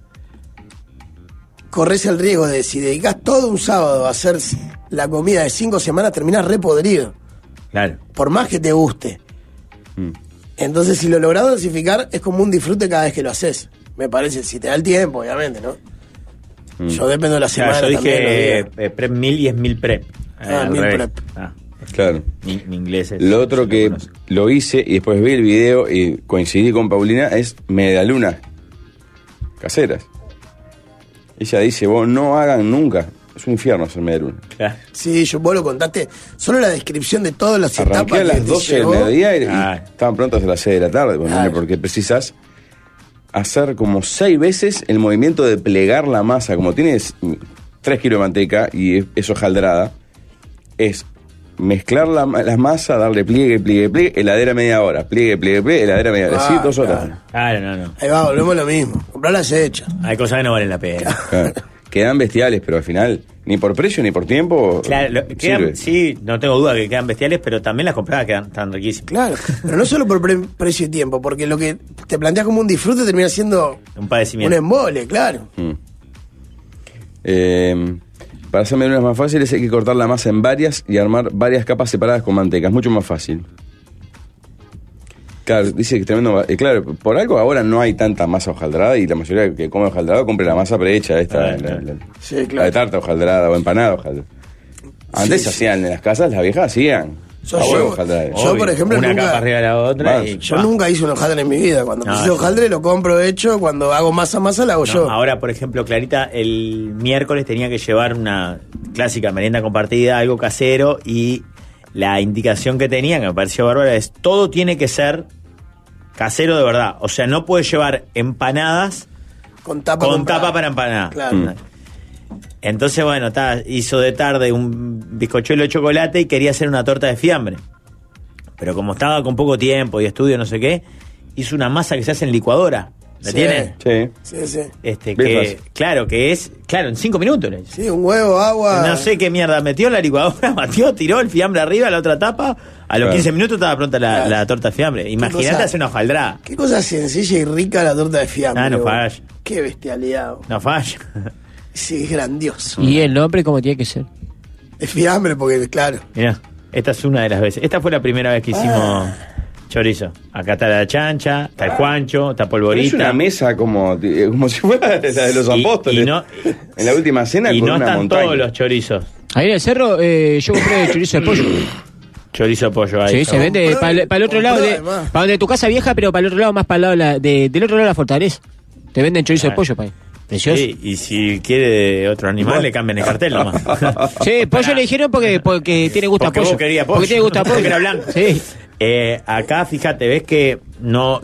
[SPEAKER 5] corres el riesgo de si dedicas todo un sábado a hacer la comida de 5 semanas, terminás repodrido.
[SPEAKER 6] Claro.
[SPEAKER 5] Por más que te guste. Entonces, si lo lográs dosificar, es como un disfrute cada vez que lo haces. Me parece, si te da el tiempo, obviamente, ¿no? Yo dependo de la semana.
[SPEAKER 6] Claro, yo
[SPEAKER 5] también,
[SPEAKER 6] dije
[SPEAKER 5] lo digo.
[SPEAKER 6] prep meal y es meal prep. Al
[SPEAKER 5] meal
[SPEAKER 6] revés.
[SPEAKER 5] prep.
[SPEAKER 4] Claro.
[SPEAKER 6] Mi inglés es...
[SPEAKER 4] Lo otro que
[SPEAKER 6] no sé.
[SPEAKER 4] lo hice y después vi el video y coincidí con Paulina es medialunas caseras. Ella dice, vos no hagan nunca. Es un infierno hacer medialunas.
[SPEAKER 6] Claro.
[SPEAKER 5] Sí, vos lo contaste. Solo la descripción de todas las
[SPEAKER 4] Arranqué
[SPEAKER 5] etapas
[SPEAKER 4] a las
[SPEAKER 5] que te
[SPEAKER 4] 12 del
[SPEAKER 5] llevó.
[SPEAKER 4] mediodía y
[SPEAKER 6] Ah.
[SPEAKER 4] estaban prontas a las 6 de la tarde,
[SPEAKER 5] Claro.
[SPEAKER 4] porque precisas hacer como 6 veces el movimiento de plegar la masa. Como tienes 3 kilos de manteca y es hojaldrada, es mezclar la masa, darle pliegue, heladera media hora, pliegue, heladera media hora, así 2 horas.
[SPEAKER 5] Claro.
[SPEAKER 6] Claro, no.
[SPEAKER 5] Ahí va, volvemos a lo mismo. Comprarlas hechas.
[SPEAKER 6] Hay cosas que no valen la pena.
[SPEAKER 4] Claro. Quedan bestiales, pero al final, ni por precio ni por tiempo.
[SPEAKER 6] Claro,
[SPEAKER 4] sirve.
[SPEAKER 6] sí, no tengo duda que quedan bestiales, pero también las compradas quedan tan riquísimas.
[SPEAKER 5] Claro, pero no solo por precio y tiempo, porque lo que te planteas como un disfrute termina siendo
[SPEAKER 6] Un
[SPEAKER 5] un
[SPEAKER 6] padecimiento.
[SPEAKER 5] embole, claro.
[SPEAKER 4] Para hacer medialunas más fáciles hay que cortar la masa en varias y armar varias capas separadas con manteca. Es mucho más fácil. Claro, dice que es tremendo. Claro, por algo ahora no hay tanta masa hojaldrada y la mayoría que come hojaldrado compre la masa prehecha, esta,
[SPEAKER 5] Sí,
[SPEAKER 4] la de
[SPEAKER 5] claro.
[SPEAKER 4] tarta hojaldrada o empanada hojaldrada. Antes
[SPEAKER 5] Sí,
[SPEAKER 4] hacían en las casas, las viejas hacían.
[SPEAKER 5] Yo-
[SPEAKER 4] a huevo
[SPEAKER 5] yo-
[SPEAKER 4] hojaldrada.
[SPEAKER 5] yo, por ejemplo,
[SPEAKER 6] una
[SPEAKER 5] nunca-
[SPEAKER 6] capa arriba de la otra y
[SPEAKER 5] Yo nunca hice un hojaldre en mi vida. Cuando
[SPEAKER 6] No,
[SPEAKER 5] hice
[SPEAKER 6] yo-
[SPEAKER 5] hojaldre lo compro hecho, cuando hago masa la hago
[SPEAKER 6] No,
[SPEAKER 5] yo.
[SPEAKER 6] ahora, por ejemplo, Clarita el miércoles tenía que llevar una clásica merienda compartida, algo casero, y la indicación que tenía, que me pareció bárbara, es todo tiene que ser casero de verdad. O sea, no puedes llevar empanadas
[SPEAKER 5] Con tapa
[SPEAKER 6] con
[SPEAKER 5] comprada.
[SPEAKER 6] tapa para empanada.
[SPEAKER 5] Claro.
[SPEAKER 6] Entonces, bueno, hizo de tarde un bizcochuelo de chocolate y quería hacer una torta de fiambre. Pero como estaba con poco tiempo y estudio, no sé qué, hizo una masa que se hace en licuadora. ¿La
[SPEAKER 5] Sí.
[SPEAKER 6] tiene?
[SPEAKER 4] Sí.
[SPEAKER 5] Sí, sí.
[SPEAKER 4] Bien
[SPEAKER 6] Que,
[SPEAKER 4] fácil.
[SPEAKER 6] claro, en 5 minutos. le hizo.
[SPEAKER 5] Sí, un huevo, agua.
[SPEAKER 6] No sé qué mierda, metió en la licuadora, batió, tiró el fiambre arriba, la otra tapa. A los
[SPEAKER 4] Claro.
[SPEAKER 6] 15 minutos estaba pronta
[SPEAKER 5] Claro.
[SPEAKER 6] la torta de fiambre. Imagínate
[SPEAKER 5] cosa?
[SPEAKER 6] hacer una hojaldrada.
[SPEAKER 5] Qué cosa sencilla y rica la torta de fiambre.
[SPEAKER 6] Ah, no
[SPEAKER 5] vos.
[SPEAKER 6] falla.
[SPEAKER 5] Qué bestialidad. vos.
[SPEAKER 6] No falla.
[SPEAKER 5] Sí, es grandioso.
[SPEAKER 7] Y el nombre como tiene que ser.
[SPEAKER 5] Es fiambre porque, claro.
[SPEAKER 6] Mirá, esta es una de las veces. Esta fue la primera vez que hicimos chorizo. Acá está la chancha, está el Juancho, está
[SPEAKER 4] Es
[SPEAKER 6] Polvorita.
[SPEAKER 4] una mesa como si fuera la de los
[SPEAKER 6] Y-
[SPEAKER 4] apóstoles.
[SPEAKER 6] y no-
[SPEAKER 4] en la última cena
[SPEAKER 6] Y
[SPEAKER 4] con
[SPEAKER 6] no
[SPEAKER 4] una
[SPEAKER 6] están
[SPEAKER 4] montaña.
[SPEAKER 6] todos los chorizos.
[SPEAKER 7] Ahí en el cerro yo compré chorizo de pollo.
[SPEAKER 6] Chorizo de pollo ahí.
[SPEAKER 7] Sí, se vende
[SPEAKER 5] Compró,
[SPEAKER 7] para el otro lado,
[SPEAKER 5] compró además.
[SPEAKER 7] para donde tu casa vieja, pero para el otro lado, más para el lado del otro lado de la fortaleza. Te venden chorizo de pollo, pa' ahí. Precioso.
[SPEAKER 6] Sí, y si quiere de otro animal, le cambian el cartel nomás.
[SPEAKER 7] Sí, pollo le dijeron porque tiene gusto a
[SPEAKER 6] Porque
[SPEAKER 7] pollo.
[SPEAKER 6] vos querías pollo.
[SPEAKER 7] Porque tiene gusto a pollo.
[SPEAKER 6] Porque era blanco.
[SPEAKER 7] Sí.
[SPEAKER 6] Acá, fíjate, ves que no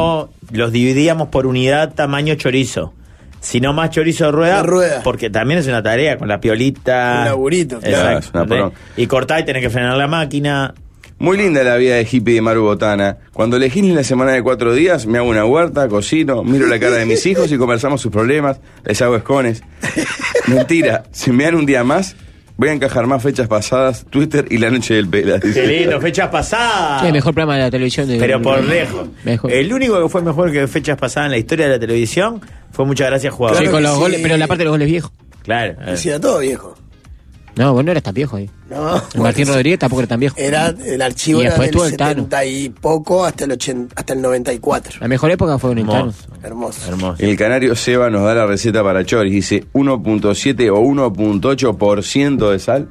[SPEAKER 6] los dividíamos por unidad tamaño chorizo, sino más chorizo de rueda,
[SPEAKER 5] De rueda.
[SPEAKER 6] porque también es una tarea con la piolita.
[SPEAKER 5] Un laburito, claro.
[SPEAKER 6] Exacto,
[SPEAKER 4] Es una
[SPEAKER 6] ¿entendés?
[SPEAKER 4] porón.
[SPEAKER 6] Y cortar y tenés que frenar la máquina.
[SPEAKER 4] Muy linda la vida de hippie de Maru Botana. Cuando elegís la semana de 4 días, me hago una huerta, cocino, miro la cara de mis hijos y conversamos sus problemas, les hago escones. Mentira, si me dan un día más, Voy a encajar más fechas pasadas, Twitter y la noche del Pela.
[SPEAKER 6] Qué lindo, fechas pasadas.
[SPEAKER 7] El mejor programa de la televisión.
[SPEAKER 6] Pero por lejos.
[SPEAKER 7] Mejor.
[SPEAKER 6] El único que fue mejor que fechas pasadas en la historia de la televisión fue Muchas Gracias, Jugador.
[SPEAKER 7] Sí,
[SPEAKER 5] Claro
[SPEAKER 7] con
[SPEAKER 5] que
[SPEAKER 7] los
[SPEAKER 5] sí.
[SPEAKER 7] goles, pero la parte de los goles viejos.
[SPEAKER 6] Claro.
[SPEAKER 5] Sí, era todo viejo.
[SPEAKER 7] No, vos no eras tan viejo ahí.
[SPEAKER 5] No,
[SPEAKER 7] El Martín
[SPEAKER 5] bueno,
[SPEAKER 7] Rodríguez tampoco era tan viejo.
[SPEAKER 5] Era, el archivo
[SPEAKER 7] Y
[SPEAKER 5] era
[SPEAKER 7] después
[SPEAKER 5] del
[SPEAKER 7] tuvo el Tano.
[SPEAKER 5] 70 y poco hasta el 80, hasta el 94.
[SPEAKER 7] La mejor época fue un Tano.
[SPEAKER 6] Hermoso.
[SPEAKER 5] Hermoso.
[SPEAKER 6] Hermoso.
[SPEAKER 4] El canario Seba nos da la receta para choris. Dice 1.7 o 1.8% de sal,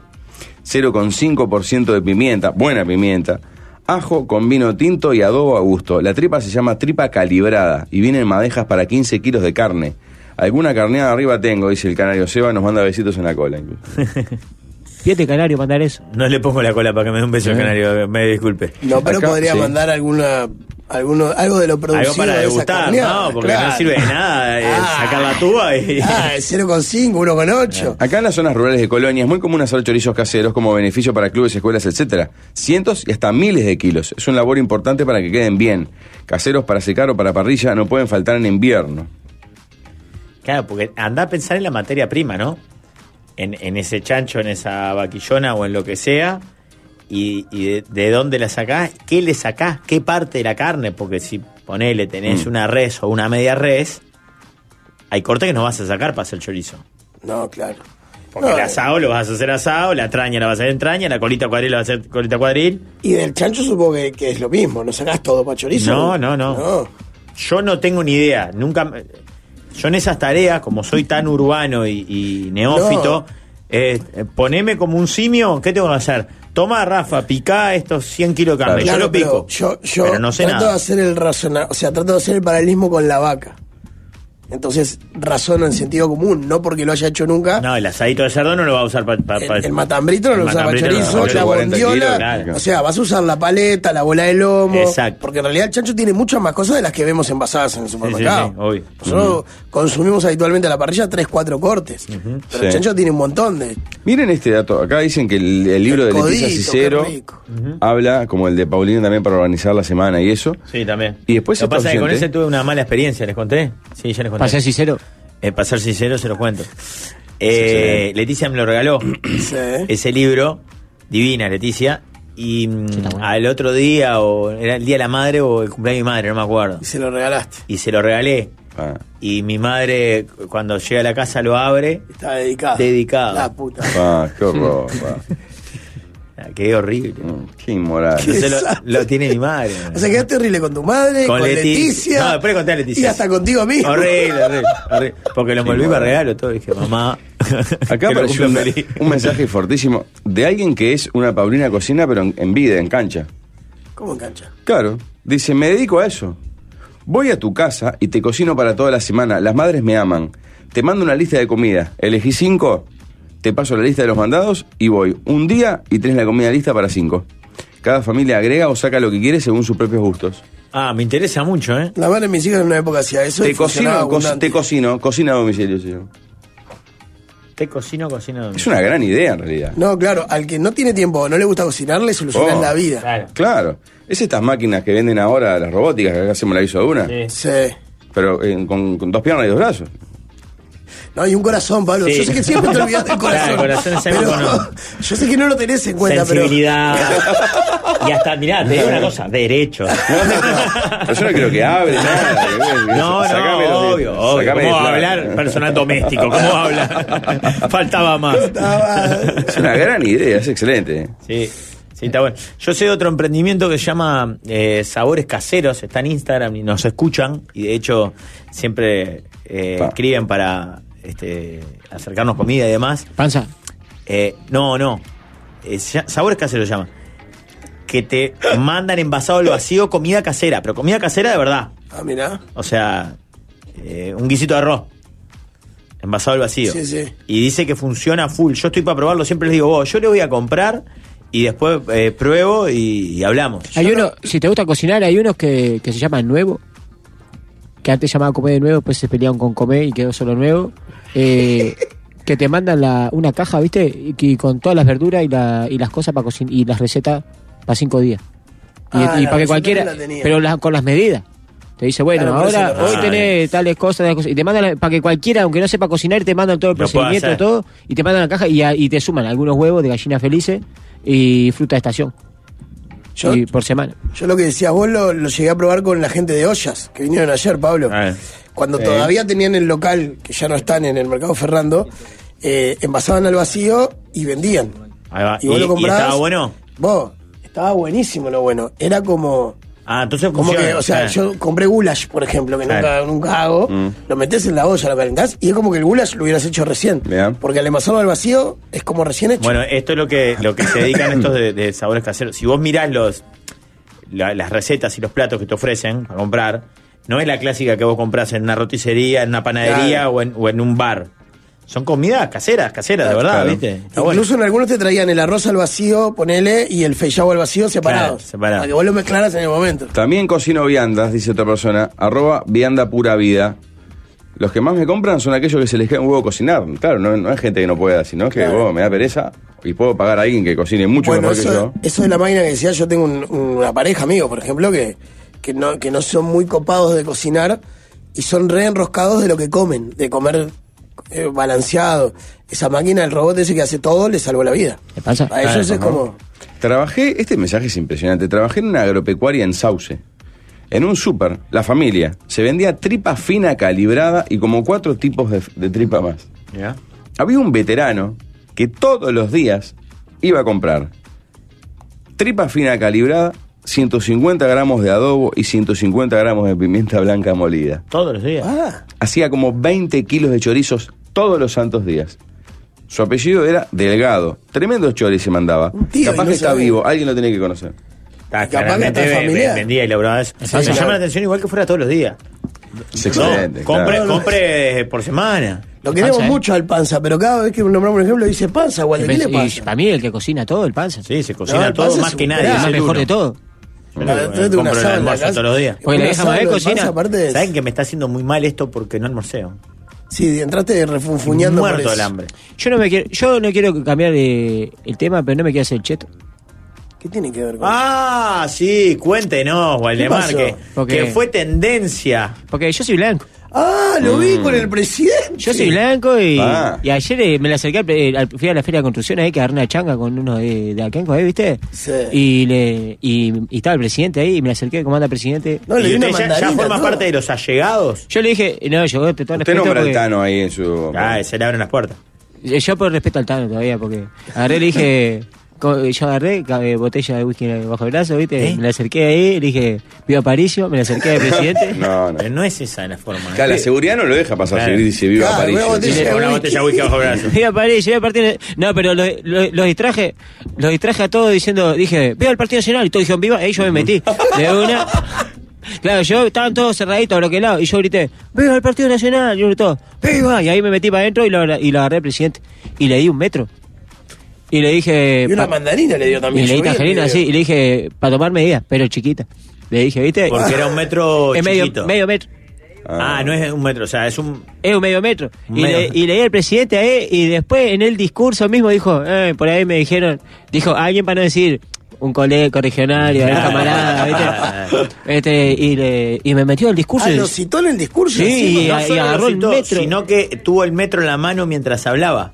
[SPEAKER 4] 0.5% de pimienta, buena pimienta, ajo con vino tinto y adobo a gusto. La tripa se llama tripa calibrada y viene en madejas para 15 kilos de carne. Alguna carneada arriba tengo, dice el canario Seba, nos manda besitos en la cola. Incluso.
[SPEAKER 7] Fíjate, canario, mandar eso.
[SPEAKER 6] No le pongo la cola para que me dé un beso al canario, me disculpe.
[SPEAKER 5] No, pero
[SPEAKER 4] Acá,
[SPEAKER 5] podría
[SPEAKER 4] sí.
[SPEAKER 5] mandar algo de lo producido.
[SPEAKER 6] Algo para
[SPEAKER 5] de esa
[SPEAKER 6] degustar,
[SPEAKER 5] carneada,
[SPEAKER 6] ¿no? Porque
[SPEAKER 5] claro.
[SPEAKER 6] no sirve de nada sacar la tuba y...
[SPEAKER 5] 0,5, 1,8.
[SPEAKER 4] Acá en las zonas rurales de Colonia es muy común hacer chorizos caseros como beneficio para clubes, escuelas, etcétera. Cientos y hasta miles de kilos. Es una labor importante para que queden bien. Caseros para secar o para parrilla no pueden faltar en invierno.
[SPEAKER 6] Claro, porque anda a pensar en la materia prima, ¿no? En ese chancho, en esa vaquillona o en lo que sea, y de dónde la sacás, qué le sacás, qué parte de la carne, porque si ponele, tenés una res o una media res, hay cortes que no vas a sacar para hacer chorizo.
[SPEAKER 5] No, claro.
[SPEAKER 6] Porque
[SPEAKER 5] No,
[SPEAKER 6] el asado lo vas a hacer asado, la traña la vas a hacer entraña, la colita cuadril la vas a hacer colita cuadril.
[SPEAKER 5] Y del chancho supongo que es lo mismo, no sacás todo para chorizo.
[SPEAKER 6] No. Yo no tengo ni idea, nunca... Yo en esas tareas, como soy tan urbano y neófito, poneme como un simio, ¿qué tengo que hacer? Toma, Rafa, picá estos 100 kilos de carne,
[SPEAKER 5] Claro,
[SPEAKER 6] yo lo pico.
[SPEAKER 5] Yo
[SPEAKER 6] pero no sé
[SPEAKER 5] trato
[SPEAKER 6] nada.
[SPEAKER 5] de hacer el trato de hacer el paralelismo con la vaca. Entonces razono en sentido común, no porque lo haya hecho nunca.
[SPEAKER 6] No, el asadito de cerdo no lo va a usar para...
[SPEAKER 5] El matambrito no lo usa para chorizo, la
[SPEAKER 4] 40 kilos,
[SPEAKER 5] bondiola.
[SPEAKER 6] claro.
[SPEAKER 5] O sea, vas a usar la paleta, la bola de lomo.
[SPEAKER 6] Exacto.
[SPEAKER 5] Porque en realidad el chancho tiene muchas más cosas de las que vemos envasadas en el supermercado.
[SPEAKER 6] sí, obvio.
[SPEAKER 5] Nosotros consumimos habitualmente a la parrilla 3-4 cortes. Pero
[SPEAKER 4] Sí.
[SPEAKER 5] el chancho tiene un montón de.
[SPEAKER 4] Miren este dato. Acá dicen que el libro de Leticia
[SPEAKER 5] Codito,
[SPEAKER 4] Cicero
[SPEAKER 5] qué rico.
[SPEAKER 4] habla, como el de Paulino también, para organizar la semana y eso.
[SPEAKER 6] Sí, también.
[SPEAKER 4] Y después
[SPEAKER 6] lo que
[SPEAKER 4] está
[SPEAKER 6] pasa es que con
[SPEAKER 4] ausente.
[SPEAKER 6] ese tuve una mala experiencia, ¿les conté? Sí, ya les conté.
[SPEAKER 7] Para ser sincero,
[SPEAKER 6] Para ser sincero, se los cuento.
[SPEAKER 4] sí.
[SPEAKER 6] Leticia me lo regaló,
[SPEAKER 5] Sí.
[SPEAKER 6] ese libro, divina Leticia, y
[SPEAKER 7] está bueno.
[SPEAKER 6] al otro día, o era el día de la madre o el cumpleaños de mi madre, no me acuerdo.
[SPEAKER 5] Y se lo regalaste.
[SPEAKER 6] Y se lo regalé.
[SPEAKER 4] Ah,
[SPEAKER 6] Y mi madre, cuando llega a la casa, lo abre.
[SPEAKER 5] Está dedicado.
[SPEAKER 6] Dedicado.
[SPEAKER 5] La puta.
[SPEAKER 4] qué horror.
[SPEAKER 6] Qué horrible.
[SPEAKER 4] Qué inmoral.
[SPEAKER 6] Entonces
[SPEAKER 5] desastre.
[SPEAKER 6] lo tiene mi madre.
[SPEAKER 5] O sea, quedaste horrible con tu madre, con Leticia.
[SPEAKER 6] No, después le conté a Leticia.
[SPEAKER 5] Y hasta contigo mismo.
[SPEAKER 6] Horrible. Porque lo envolví para regalo todo. Dije, mamá.
[SPEAKER 4] Acá
[SPEAKER 6] que lo
[SPEAKER 4] apareció
[SPEAKER 6] cumpla feliz.
[SPEAKER 4] un mensaje fortísimo de alguien que es una Paulina Cocina, pero en vida, en cancha.
[SPEAKER 5] ¿Cómo en cancha?
[SPEAKER 4] Claro, dice, me dedico a eso. Voy a tu casa y te cocino para toda la semana. Las madres me aman. Te mando una lista de comida. Elegí 5, te paso la lista de los mandados y voy un día y tenés la comida lista para 5. Cada familia agrega o saca lo que quiere según sus propios gustos.
[SPEAKER 6] Ah, me interesa mucho, ¿eh?
[SPEAKER 5] La madre de mis hijas en una época hacía eso.
[SPEAKER 4] Te
[SPEAKER 5] y funcionaba abundante.
[SPEAKER 4] cocina a domicilio. Sí.
[SPEAKER 6] Te cocino.
[SPEAKER 4] Es una gran idea en realidad.
[SPEAKER 5] No, claro, al que no tiene tiempo o no le gusta cocinar, le solucionan
[SPEAKER 4] Oh.
[SPEAKER 5] la vida.
[SPEAKER 6] Claro.
[SPEAKER 4] Claro, es estas máquinas que venden ahora, las robóticas, que acá hacemos la hizo de una,
[SPEAKER 6] Sí.
[SPEAKER 5] Sí.
[SPEAKER 4] pero con 2 piernas y 2 brazos.
[SPEAKER 5] No, y un corazón, Pablo.
[SPEAKER 6] Sí.
[SPEAKER 5] Yo sé que siempre te olvidaste del corazón.
[SPEAKER 6] Claro, el corazón es algo
[SPEAKER 5] pero,
[SPEAKER 6] que no.
[SPEAKER 5] Yo sé que no lo tenés en cuenta,
[SPEAKER 6] Sensibilidad. Y hasta, mirá, te digo una cosa, derechos.
[SPEAKER 4] Pero yo no creo que hable nada.
[SPEAKER 6] No,
[SPEAKER 4] Sacámelo de-
[SPEAKER 6] obvio.
[SPEAKER 4] sacame de
[SPEAKER 6] ¿Cómo va a
[SPEAKER 4] plan.
[SPEAKER 6] hablar personal doméstico? ¿Cómo va a hablar? Faltaba más.
[SPEAKER 5] pero.
[SPEAKER 4] Es una gran idea, es excelente.
[SPEAKER 6] Sí, está bueno. Yo sé de otro emprendimiento que se llama Sabores Caseros, está en Instagram y nos escuchan, y de hecho siempre escriben para acercarnos comida y demás.
[SPEAKER 7] panza.
[SPEAKER 6] No. Sabores Caseros se llama. Que te mandan envasado al vacío comida casera, pero comida casera de verdad.
[SPEAKER 5] Ah, mirá.
[SPEAKER 6] O sea, un guisito de arroz envasado al vacío.
[SPEAKER 5] Sí, sí.
[SPEAKER 6] Y dice que funciona full. Yo estoy para probarlo, siempre les digo, yo le voy a comprar y después pruebo y hablamos.
[SPEAKER 7] Hay uno, si te gusta cocinar, hay unos que se llaman Nuevo, que antes llamaba Comé de Nuevo, después se pelearon con Comé y quedó solo Nuevo. Que te mandan una caja, ¿viste? Y con todas las verduras y las cosas para cocinar y las recetas para 5 días. Y
[SPEAKER 5] Ah, la
[SPEAKER 7] para que
[SPEAKER 5] receta
[SPEAKER 7] cualquiera,
[SPEAKER 5] no la tenía.
[SPEAKER 7] pero con las medidas. Te dice, bueno,
[SPEAKER 5] Claro, por
[SPEAKER 7] ahora
[SPEAKER 5] eso lo
[SPEAKER 7] hoy
[SPEAKER 5] reciben.
[SPEAKER 7] tenés tales cosas, y te mandan, para que cualquiera, aunque no sepa cocinar, te mandan todo el
[SPEAKER 6] Lo puede
[SPEAKER 7] procedimiento,
[SPEAKER 6] hacer.
[SPEAKER 7] todo, y te mandan la caja y te suman algunos huevos de gallinas felices y fruta de estación.
[SPEAKER 5] Yo-
[SPEAKER 7] Y por semana.
[SPEAKER 5] Yo lo que decías vos lo llegué a probar con la gente de Ollas, que vinieron ayer, Pablo.
[SPEAKER 6] Ah,
[SPEAKER 5] Cuando todavía tenían el local, que ya no están en el Mercado Ferrando, envasaban al vacío y vendían.
[SPEAKER 6] Ahí va.
[SPEAKER 5] Y vos lo comprabas.
[SPEAKER 6] ¿Estaba bueno?
[SPEAKER 5] Vos, estaba buenísimo lo bueno. Era como...
[SPEAKER 6] Ah, entonces
[SPEAKER 5] Como
[SPEAKER 6] funciona.
[SPEAKER 5] que, o sea, yo compré goulash, por ejemplo, que
[SPEAKER 6] Claro.
[SPEAKER 5] nunca hago. Lo metés en la olla, lo calentás y es como que el goulash lo hubieras hecho recién.
[SPEAKER 4] Bien.
[SPEAKER 5] Porque al envasarlo al vacío es como recién hecho.
[SPEAKER 6] Bueno, esto es lo que se dedican estos de sabores caseros. Si vos mirás las recetas y los platos que te ofrecen para comprar, no es la clásica que vos comprás en una roticería, en una panadería
[SPEAKER 5] Claro.
[SPEAKER 6] o en un bar. Son comidas caseras, de verdad,
[SPEAKER 4] Claro.
[SPEAKER 6] ¿viste? Está bueno.
[SPEAKER 5] Incluso en algunos te traían el arroz al vacío, ponele, y el feijoa al vacío separados.
[SPEAKER 6] Claro, separados.
[SPEAKER 5] Para que vos lo mezclaras en el momento.
[SPEAKER 4] También cocino viandas, dice otra persona, @vianda pura vida. Los que más me compran son aquellos que se les queda un huevo cocinar. Claro, no es gente que no pueda, sino que
[SPEAKER 5] Claro.
[SPEAKER 4] me da pereza y puedo pagar a alguien que cocine mucho
[SPEAKER 5] Bueno,
[SPEAKER 4] mejor que yo.
[SPEAKER 5] eso de la máquina que decía, yo tengo una pareja, amigo, por ejemplo, que no son muy copados de cocinar y son re enroscados de lo que comen, de comer balanceado. Esa máquina, el robot ese que hace todo, le salvó la vida.
[SPEAKER 7] ¿Qué pasa?
[SPEAKER 5] A ellos es como...
[SPEAKER 4] Trabajé, este mensaje es impresionante, trabajé en una agropecuaria en Sauce. En un súper, la familia, se vendía tripa fina calibrada y como 4 tipos de tripa más.
[SPEAKER 6] ¿Ya?
[SPEAKER 4] Había un veterano que todos los días iba a comprar tripa fina calibrada, 150 gramos de adobo y 150 gramos de pimienta blanca molida.
[SPEAKER 6] Todos los días.
[SPEAKER 5] Ah,
[SPEAKER 4] Hacía como 20 kilos de chorizos todos los santos días. Su apellido era Delgado. Tremendos choris se mandaba.
[SPEAKER 5] Un tío,
[SPEAKER 4] Capaz
[SPEAKER 5] y no
[SPEAKER 4] que está
[SPEAKER 5] sabía.
[SPEAKER 4] vivo, alguien lo tiene que conocer.
[SPEAKER 6] Está,
[SPEAKER 5] capaz que
[SPEAKER 6] claramente
[SPEAKER 5] está familiar.
[SPEAKER 6] vendía y laburaba eso.
[SPEAKER 5] Sí,
[SPEAKER 6] Me
[SPEAKER 5] claro.
[SPEAKER 6] llama la atención igual que fuera todos los días.
[SPEAKER 4] Es excelente.
[SPEAKER 6] No, compre,
[SPEAKER 4] claro.
[SPEAKER 6] compre por semana.
[SPEAKER 5] lo queremos
[SPEAKER 7] Panza, ¿eh?
[SPEAKER 5] mucho al panza, pero cada vez que nombramos un ejemplo dice panza, Walde, ¿qué le
[SPEAKER 7] Y
[SPEAKER 5] pasa?
[SPEAKER 7] para mí el que cocina todo, el panza.
[SPEAKER 6] Sí, se cocina
[SPEAKER 5] el
[SPEAKER 6] todo
[SPEAKER 5] panza
[SPEAKER 6] más
[SPEAKER 5] es
[SPEAKER 6] que
[SPEAKER 5] un
[SPEAKER 6] nadie.
[SPEAKER 5] crack.
[SPEAKER 7] Es
[SPEAKER 6] es
[SPEAKER 7] el
[SPEAKER 6] el
[SPEAKER 7] mejor
[SPEAKER 6] uno.
[SPEAKER 7] de todo.
[SPEAKER 5] Tráete un
[SPEAKER 6] Compro el
[SPEAKER 5] asado en la
[SPEAKER 6] almuerzo
[SPEAKER 5] casa.
[SPEAKER 6] todos los días.
[SPEAKER 7] Porque la
[SPEAKER 5] Un
[SPEAKER 7] vieja
[SPEAKER 5] asado
[SPEAKER 7] Mabel
[SPEAKER 5] de
[SPEAKER 7] cocina.
[SPEAKER 5] panza, aparte es-
[SPEAKER 6] ¿Saben que me está haciendo muy mal esto porque no almorceo?
[SPEAKER 5] Sí, entraste refunfuñando por
[SPEAKER 6] Muerto
[SPEAKER 5] eso.
[SPEAKER 6] del hambre.
[SPEAKER 7] Yo no quiero cambiar el tema, pero no me quiero hacer el cheto.
[SPEAKER 5] ¿Qué tiene que ver con
[SPEAKER 6] Ah, sí, cuéntenos, Waldemar,
[SPEAKER 5] pasó?
[SPEAKER 7] Porque-
[SPEAKER 6] que fue tendencia.
[SPEAKER 7] Porque yo soy blanco.
[SPEAKER 5] Ah, lo vi con el presidente.
[SPEAKER 7] Yo soy blanco y ayer me la acerqué, fui a la feria de construcción ahí que agarré una changa con uno de Alquenco, ¿viste?
[SPEAKER 5] Sí.
[SPEAKER 7] Y estaba el presidente ahí y me la acerqué, ¿cómo anda presidente?
[SPEAKER 5] No, le
[SPEAKER 6] ¿Y
[SPEAKER 5] di una
[SPEAKER 6] usted ya
[SPEAKER 5] mandarina.
[SPEAKER 6] forma
[SPEAKER 5] todo.
[SPEAKER 6] parte de los allegados?
[SPEAKER 7] Yo le dije, no, yo te todo
[SPEAKER 4] Usted
[SPEAKER 7] respeto
[SPEAKER 4] nombra al
[SPEAKER 7] porque-
[SPEAKER 4] Tano ahí en su...
[SPEAKER 6] Se le abren las puertas.
[SPEAKER 7] Yo por respeto al Tano todavía, porque agarré le dije, yo agarré botella de whisky bajo el brazo, ¿viste? Me la acerqué ahí, le dije, viva Aparicio, me la acerqué al presidente.
[SPEAKER 4] No, no.
[SPEAKER 6] Pero no es esa la forma.
[SPEAKER 4] Claro, la seguridad no lo deja pasar
[SPEAKER 6] Claro.
[SPEAKER 4] si dice viva
[SPEAKER 5] Claro,
[SPEAKER 4] París.
[SPEAKER 5] una botella
[SPEAKER 6] Sí,
[SPEAKER 5] de
[SPEAKER 6] con una
[SPEAKER 5] whisky.
[SPEAKER 6] botella de whisky bajo el brazo.
[SPEAKER 7] Viva Aparicio, viva Partido No, pero los distraje a todos diciendo, dije, viva el Partido Nacional, y todos dijeron viva, ahí yo me metí de una. Claro, estaban todos cerraditos, bloqueados, y yo grité, viva el Partido Nacional, y yo gritó, viva, y ahí me metí para adentro y lo agarré al presidente, y le di un metro. Y le dije...
[SPEAKER 5] Y una mandarina le dio también.
[SPEAKER 7] Y le di
[SPEAKER 5] yo vi el
[SPEAKER 7] tangerina,
[SPEAKER 5] video.
[SPEAKER 7] sí, y le dije, para tomar medidas, pero chiquita. Le dije, ¿viste?
[SPEAKER 6] Porque era un metro
[SPEAKER 7] Es
[SPEAKER 6] chiquito.
[SPEAKER 7] medio metro.
[SPEAKER 6] Ah, no es un metro, o sea, es un...
[SPEAKER 7] Es un medio metro.
[SPEAKER 6] Un
[SPEAKER 7] Y,
[SPEAKER 6] medio.
[SPEAKER 7] y leí al presidente ahí y después en el discurso mismo dijo, por ahí me dijeron, dijo, alguien para no decir un colega corregionario, un camarada, ¿viste? Y me metió el discurso.
[SPEAKER 5] Ah,
[SPEAKER 7] y-
[SPEAKER 5] lo citó en el discurso.
[SPEAKER 7] Sí,
[SPEAKER 5] encima.
[SPEAKER 7] y
[SPEAKER 6] solo
[SPEAKER 7] agarró
[SPEAKER 6] lo
[SPEAKER 7] el
[SPEAKER 6] citó,
[SPEAKER 7] metro.
[SPEAKER 6] sino que tuvo el metro en la mano mientras hablaba.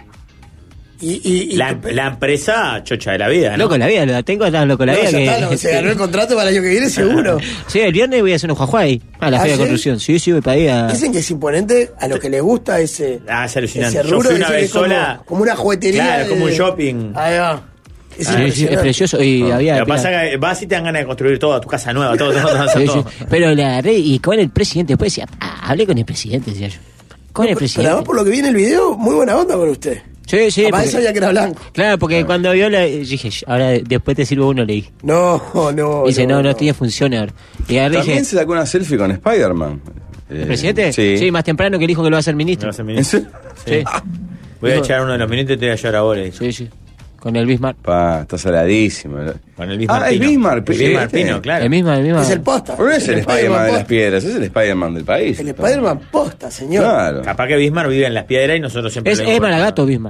[SPEAKER 5] Y
[SPEAKER 6] La empresa chocha de la vida, ¿no?
[SPEAKER 7] Loco la vida, la tengo tan loco la
[SPEAKER 5] no,
[SPEAKER 7] vida
[SPEAKER 5] ya
[SPEAKER 7] que...
[SPEAKER 5] está, no, se ganó el contrato para el año que viene seguro.
[SPEAKER 7] Sí, el viernes voy a hacer un juajuay a la
[SPEAKER 5] ¿Ah,
[SPEAKER 7] feria de
[SPEAKER 5] sí?
[SPEAKER 7] construcción. Sí, voy para ahí a...
[SPEAKER 5] Dicen que es imponente a lo que le gusta ese,
[SPEAKER 6] Ah, es alucinante.
[SPEAKER 5] ese
[SPEAKER 6] Yo
[SPEAKER 5] rubro.
[SPEAKER 6] fui una
[SPEAKER 5] dicen que
[SPEAKER 6] vez
[SPEAKER 5] es como-
[SPEAKER 6] sola.
[SPEAKER 5] Como una juguetería.
[SPEAKER 6] Claro, es como un shopping.
[SPEAKER 5] Ahí va. Es
[SPEAKER 7] Sí, sí, es
[SPEAKER 5] impresionante.
[SPEAKER 7] precioso. Y había...
[SPEAKER 6] Lo que pasa es que vas y te dan ganas de construir toda tu casa nueva, todo.
[SPEAKER 7] Sí,
[SPEAKER 6] todo.
[SPEAKER 7] sí. Pero la agarré y con el presidente después decía, hablé con el presidente, decía yo. Con el
[SPEAKER 5] Pero
[SPEAKER 7] presidente.
[SPEAKER 5] además, por lo que vi en el video, muy buena onda con usted.
[SPEAKER 7] Sí, sí.
[SPEAKER 5] Además,
[SPEAKER 7] porque-
[SPEAKER 5] sabía que era blanco.
[SPEAKER 7] Claro, porque cuando vio la... Dije, ahora después te sirvo uno, le dije.
[SPEAKER 5] No, no.
[SPEAKER 7] Dice, no tiene función ahora. Y agarré y
[SPEAKER 4] También
[SPEAKER 7] dije,
[SPEAKER 4] se sacó una selfie con Spider-Man.
[SPEAKER 7] ¿el presidente?
[SPEAKER 4] Sí.
[SPEAKER 7] más temprano que dijo que lo va a hacer
[SPEAKER 6] Me
[SPEAKER 7] ministro.
[SPEAKER 6] vas a
[SPEAKER 4] ¿En
[SPEAKER 6] mirar.
[SPEAKER 4] serio?
[SPEAKER 7] Sí,
[SPEAKER 6] Voy a
[SPEAKER 7] Dijo-
[SPEAKER 6] echar uno de los minutos y te voy a llorar a vos, le dije.
[SPEAKER 7] sí, sí. Con el Bismarck.
[SPEAKER 4] Pa, está saladísimo.
[SPEAKER 6] Con el Bismarck.
[SPEAKER 4] el Bismarck.
[SPEAKER 6] El Bismarck
[SPEAKER 4] ¿viste?
[SPEAKER 6] Pino, claro.
[SPEAKER 7] El mismo.
[SPEAKER 5] Es el posta.
[SPEAKER 4] Pero no es el Spider-Man de las
[SPEAKER 5] posta.
[SPEAKER 4] piedras, es el Spider-Man del país.
[SPEAKER 5] El Spider-Man posta, señor.
[SPEAKER 4] Claro.
[SPEAKER 6] Capaz que Bismarck vive en las piedras y nosotros siempre
[SPEAKER 7] Es
[SPEAKER 6] lo vemos por-
[SPEAKER 7] Maragato Bismarck.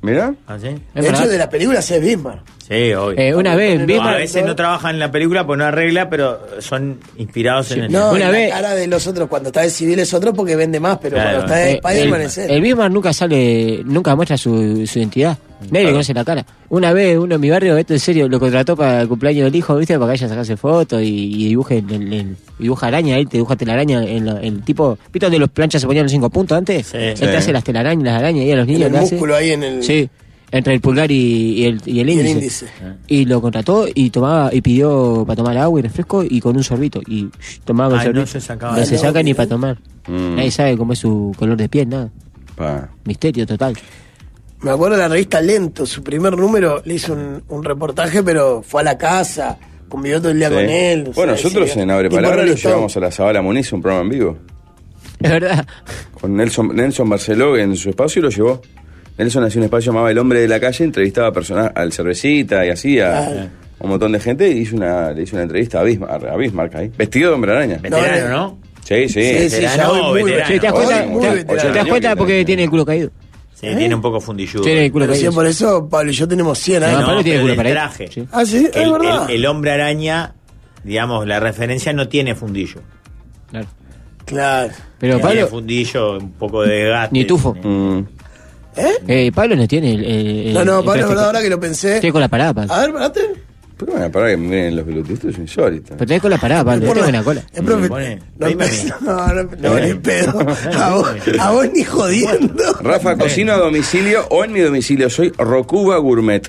[SPEAKER 4] Mirá.
[SPEAKER 6] ¿Ah, sí?
[SPEAKER 7] Es
[SPEAKER 5] De
[SPEAKER 7] verdad.
[SPEAKER 5] hecho, de las películas es Bismarck.
[SPEAKER 6] Sí, obvio.
[SPEAKER 7] Una vez en
[SPEAKER 6] No, a
[SPEAKER 7] Bismarck.
[SPEAKER 6] veces no trabajan en la película pues no arregla, pero son inspirados en el...
[SPEAKER 5] No,
[SPEAKER 7] Una
[SPEAKER 5] y
[SPEAKER 7] vez-
[SPEAKER 5] la cara de los otros, cuando está de civil es otro porque vende más, pero
[SPEAKER 6] Claro.
[SPEAKER 5] cuando está de Spider-Man es él.
[SPEAKER 7] El Bismarck nunca muestra su identidad. Nadie le conoce la cara. Una vez uno en mi barrio, esto en serio, lo contrató para el cumpleaños del hijo, ¿viste? Para que vaya a sacarse fotos y dibuje dibuja araña, él te dibuja telaraña en el tipo. ¿Viste donde los planchas se ponían los 5 puntos antes?
[SPEAKER 6] Sí.
[SPEAKER 7] Él
[SPEAKER 4] Sí.
[SPEAKER 7] te hace las telarañas, las arañas y a los niños
[SPEAKER 5] el
[SPEAKER 7] le hace.
[SPEAKER 5] músculo ahí en el...
[SPEAKER 7] Sí, entre el pulgar y el índice.
[SPEAKER 5] índice.
[SPEAKER 7] Y lo contrató y tomaba y pidió para tomar agua y refresco y con un sorbito. Y tomaba con
[SPEAKER 6] Ay,
[SPEAKER 7] sorbito.
[SPEAKER 6] no se sacaba.
[SPEAKER 7] No se
[SPEAKER 5] No,
[SPEAKER 7] saca ni
[SPEAKER 5] bien.
[SPEAKER 7] para tomar.
[SPEAKER 4] Mm.
[SPEAKER 7] Nadie sabe cómo es su color de piel, nada.
[SPEAKER 4] Pa.
[SPEAKER 7] Misterio total.
[SPEAKER 5] Me acuerdo de la revista Lento, su primer número, le hizo un reportaje, pero fue a la casa, convivió todo el día
[SPEAKER 4] Sí.
[SPEAKER 5] con él. o
[SPEAKER 4] Bueno,
[SPEAKER 5] sea,
[SPEAKER 4] nosotros
[SPEAKER 5] sí,
[SPEAKER 4] en Abre
[SPEAKER 5] tipo
[SPEAKER 4] Palabra lo
[SPEAKER 5] Rolling Stone.
[SPEAKER 4] llevamos a la Zabala Muniz, un programa en vivo.
[SPEAKER 7] Es verdad.
[SPEAKER 4] Con Nelson Barceló en su espacio y lo llevó. Nelson hacía un espacio llamado El Hombre de la Calle, entrevistaba a personas, al Cervecita y así a un montón de gente y le hizo una entrevista a Bismarck ahí, vestido de Hombre Araña.
[SPEAKER 6] Veterano, ¿no?
[SPEAKER 4] Sí, sí.
[SPEAKER 5] Sí, sí, ya
[SPEAKER 6] Veterano,
[SPEAKER 5] voy muy
[SPEAKER 6] veterano.
[SPEAKER 7] Sí, ¿te das cuenta,
[SPEAKER 5] Hoy muy
[SPEAKER 7] te das-
[SPEAKER 5] veterano.
[SPEAKER 7] te das cuenta porque tiene el culo caído?
[SPEAKER 6] Sí, tiene un poco fundilludo.
[SPEAKER 7] Tiene el culo
[SPEAKER 5] Pero sí,
[SPEAKER 7] caído.
[SPEAKER 5] por eso Pablo y yo tenemos 100 años.
[SPEAKER 7] No, Pablo tiene
[SPEAKER 6] pero
[SPEAKER 7] culo
[SPEAKER 6] el
[SPEAKER 7] para ahí.
[SPEAKER 6] traje.
[SPEAKER 7] Sí.
[SPEAKER 5] Ah, sí, es verdad.
[SPEAKER 6] El hombre araña, digamos, la referencia no tiene fundillo.
[SPEAKER 7] Claro.
[SPEAKER 5] Claro.
[SPEAKER 7] Pero
[SPEAKER 6] Tiene
[SPEAKER 7] Pablo,
[SPEAKER 6] fundillo, un poco de gato.
[SPEAKER 7] Ni tufo.
[SPEAKER 4] Mm.
[SPEAKER 7] Pablo no tiene el
[SPEAKER 5] No,
[SPEAKER 7] el
[SPEAKER 5] Pablo, es
[SPEAKER 7] traje-
[SPEAKER 5] verdad, ahora que lo pensé.
[SPEAKER 7] Tiene con la parada, Pablo.
[SPEAKER 5] A ver, parate.
[SPEAKER 4] Pero bueno, para que me miren los pelotitos, es insólito.
[SPEAKER 7] Pero tenés con la parada, Pablo. Yo tengo en la cola.
[SPEAKER 5] Es profe-
[SPEAKER 6] Pone-
[SPEAKER 5] no,
[SPEAKER 6] pedime a mí.
[SPEAKER 5] no, ni pedo. A vos ni jodiendo.
[SPEAKER 4] Rafa, cocino a domicilio o en mi domicilio. Soy Rocuba Gourmet.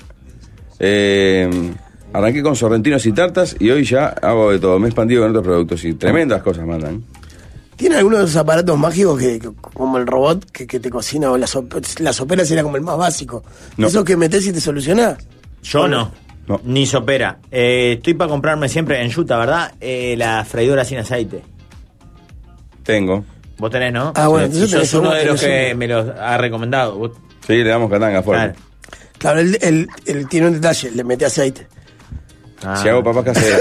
[SPEAKER 4] Arranqué con sorrentinos y tartas y hoy ya hago de todo. Me he expandido con otros productos y tremendas cosas mandan.
[SPEAKER 5] ¿Tiene alguno de esos aparatos mágicos como el robot que te cocina o la sopera sería como el más básico?
[SPEAKER 4] No.
[SPEAKER 5] ¿Esos que metés y te soluciona?
[SPEAKER 6] Yo no.
[SPEAKER 4] No.
[SPEAKER 6] Ni sopera. Estoy para comprarme siempre en Utah, ¿verdad? La freidora sin aceite.
[SPEAKER 4] Tengo.
[SPEAKER 6] Vos tenés, ¿no?
[SPEAKER 5] Ah, bueno,
[SPEAKER 6] Sí.
[SPEAKER 5] entonces
[SPEAKER 6] Sos
[SPEAKER 5] tenés
[SPEAKER 6] uno
[SPEAKER 5] uno,
[SPEAKER 6] de los
[SPEAKER 5] tenés
[SPEAKER 6] que
[SPEAKER 5] uno.
[SPEAKER 6] me los ha recomendado. Vos-
[SPEAKER 4] Sí, le damos catanga fuerte.
[SPEAKER 6] Claro.
[SPEAKER 5] Claro, él tiene un detalle, le mete aceite.
[SPEAKER 6] Ah.
[SPEAKER 4] Si hago papas caseras.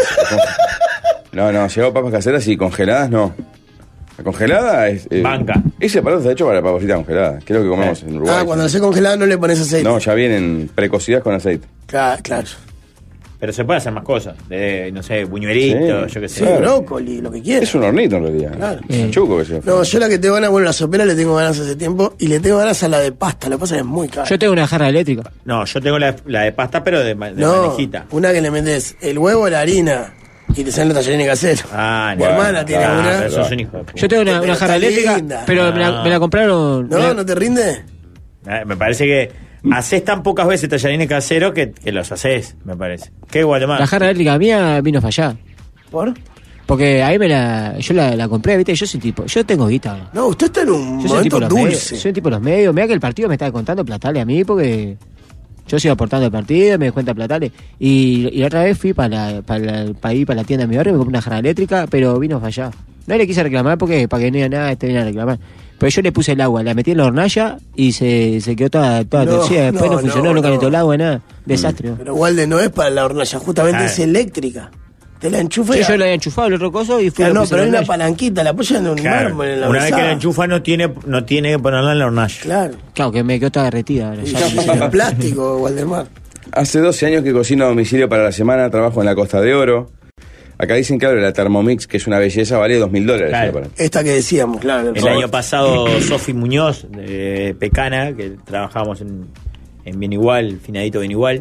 [SPEAKER 4] No, si hago papas caseras y congeladas, no. La congelada es.
[SPEAKER 6] Banca.
[SPEAKER 4] Ese aparato está hecho para papas fritas congeladas. Creo que comemos en Uruguay.
[SPEAKER 5] Ah, cuando lo hace congelado no le pones aceite.
[SPEAKER 4] No, ya vienen precocidas con aceite.
[SPEAKER 5] Claro.
[SPEAKER 6] Pero se puede hacer más cosas. No sé, buñuelitos,
[SPEAKER 4] Sí.
[SPEAKER 6] yo qué
[SPEAKER 5] Sí,
[SPEAKER 6] sé.
[SPEAKER 4] Claro.
[SPEAKER 5] brócoli, lo que quieras.
[SPEAKER 4] Es un hornito en realidad.
[SPEAKER 5] Claro.
[SPEAKER 4] Es un chuco que se
[SPEAKER 5] No, yo la que tengo ganas, bueno, la sopera le tengo ganas hace tiempo y le tengo ganas a la de pasta. Lo que pasa es que es muy cara.
[SPEAKER 7] Yo tengo una jarra eléctrica.
[SPEAKER 6] No, yo tengo la de pasta, pero de
[SPEAKER 5] No,
[SPEAKER 6] manejita.
[SPEAKER 5] una que le metes el huevo, la harina y te salen los tallarines caseros.
[SPEAKER 6] Ah,
[SPEAKER 5] Mi
[SPEAKER 6] no.
[SPEAKER 5] hermana tiene
[SPEAKER 6] Ah,
[SPEAKER 5] una.
[SPEAKER 6] pero sos un hijo de puta.
[SPEAKER 7] Yo tengo una
[SPEAKER 5] Pero
[SPEAKER 7] jarra
[SPEAKER 5] está
[SPEAKER 7] eléctrica,
[SPEAKER 5] linda.
[SPEAKER 7] pero
[SPEAKER 6] No.
[SPEAKER 7] me la compraron.
[SPEAKER 5] ¿No te rinde?
[SPEAKER 6] Me parece que haces tan pocas veces tallarines caseros que los haces, me parece. ¿Qué Guatemala?
[SPEAKER 7] La jarra eléctrica mía vino fallada.
[SPEAKER 5] ¿Por?
[SPEAKER 7] Porque ahí yo la compré, ¿viste? Yo soy tipo, yo tengo guita.
[SPEAKER 5] No, usted está en un
[SPEAKER 7] Yo soy tipo
[SPEAKER 5] momento
[SPEAKER 7] los medios.
[SPEAKER 5] dulce.
[SPEAKER 7] Soy tipo los medios. Mira que el partido me estaba contando platales a mí porque yo sigo aportando el partido, me cuenta platales. Y la otra vez fui para ir para la tienda de mi barrio, me compré una jarra eléctrica, pero vino fallada. No le quise reclamar porque para que no haya nada, te viene a reclamar. Pero yo le puse el agua, la metí en la hornalla y se quedó toda
[SPEAKER 5] No,
[SPEAKER 7] torcida. Después no,
[SPEAKER 5] no,
[SPEAKER 7] funcionó,
[SPEAKER 5] no.
[SPEAKER 7] no calentó el agua, nada. Desastre.
[SPEAKER 5] Pero Walde no es para la hornalla, justamente
[SPEAKER 6] Ah.
[SPEAKER 5] es eléctrica. Te la enchufa y...
[SPEAKER 7] Yo lo había enchufado el otro coso y fui
[SPEAKER 5] Claro,
[SPEAKER 7] a
[SPEAKER 5] no,
[SPEAKER 7] puse
[SPEAKER 5] pero hay
[SPEAKER 7] en la
[SPEAKER 5] una
[SPEAKER 7] hornalla.
[SPEAKER 5] palanquita, la apoyan en un
[SPEAKER 6] Claro,
[SPEAKER 5] mármol en la
[SPEAKER 6] una vez que
[SPEAKER 5] mesada.
[SPEAKER 6] la enchufa no tiene que ponerla en la hornalla.
[SPEAKER 5] Claro.
[SPEAKER 7] Claro, que me quedó toda derretida. ahora,
[SPEAKER 5] Y
[SPEAKER 7] ya.
[SPEAKER 5] ya, plástico, Waldemar.
[SPEAKER 4] Hace 12 años que cocino a domicilio para la semana, trabajo en la Costa de Oro. Acá dicen, claro, la Thermomix, que es una belleza, vale $2.000.
[SPEAKER 6] Claro.
[SPEAKER 4] el aparato.
[SPEAKER 5] Esta que decíamos, claro.
[SPEAKER 6] El año pasado, Sofi Muñoz, de Pecana, que trabajábamos en Bien Igual, Finadito Bien Igual,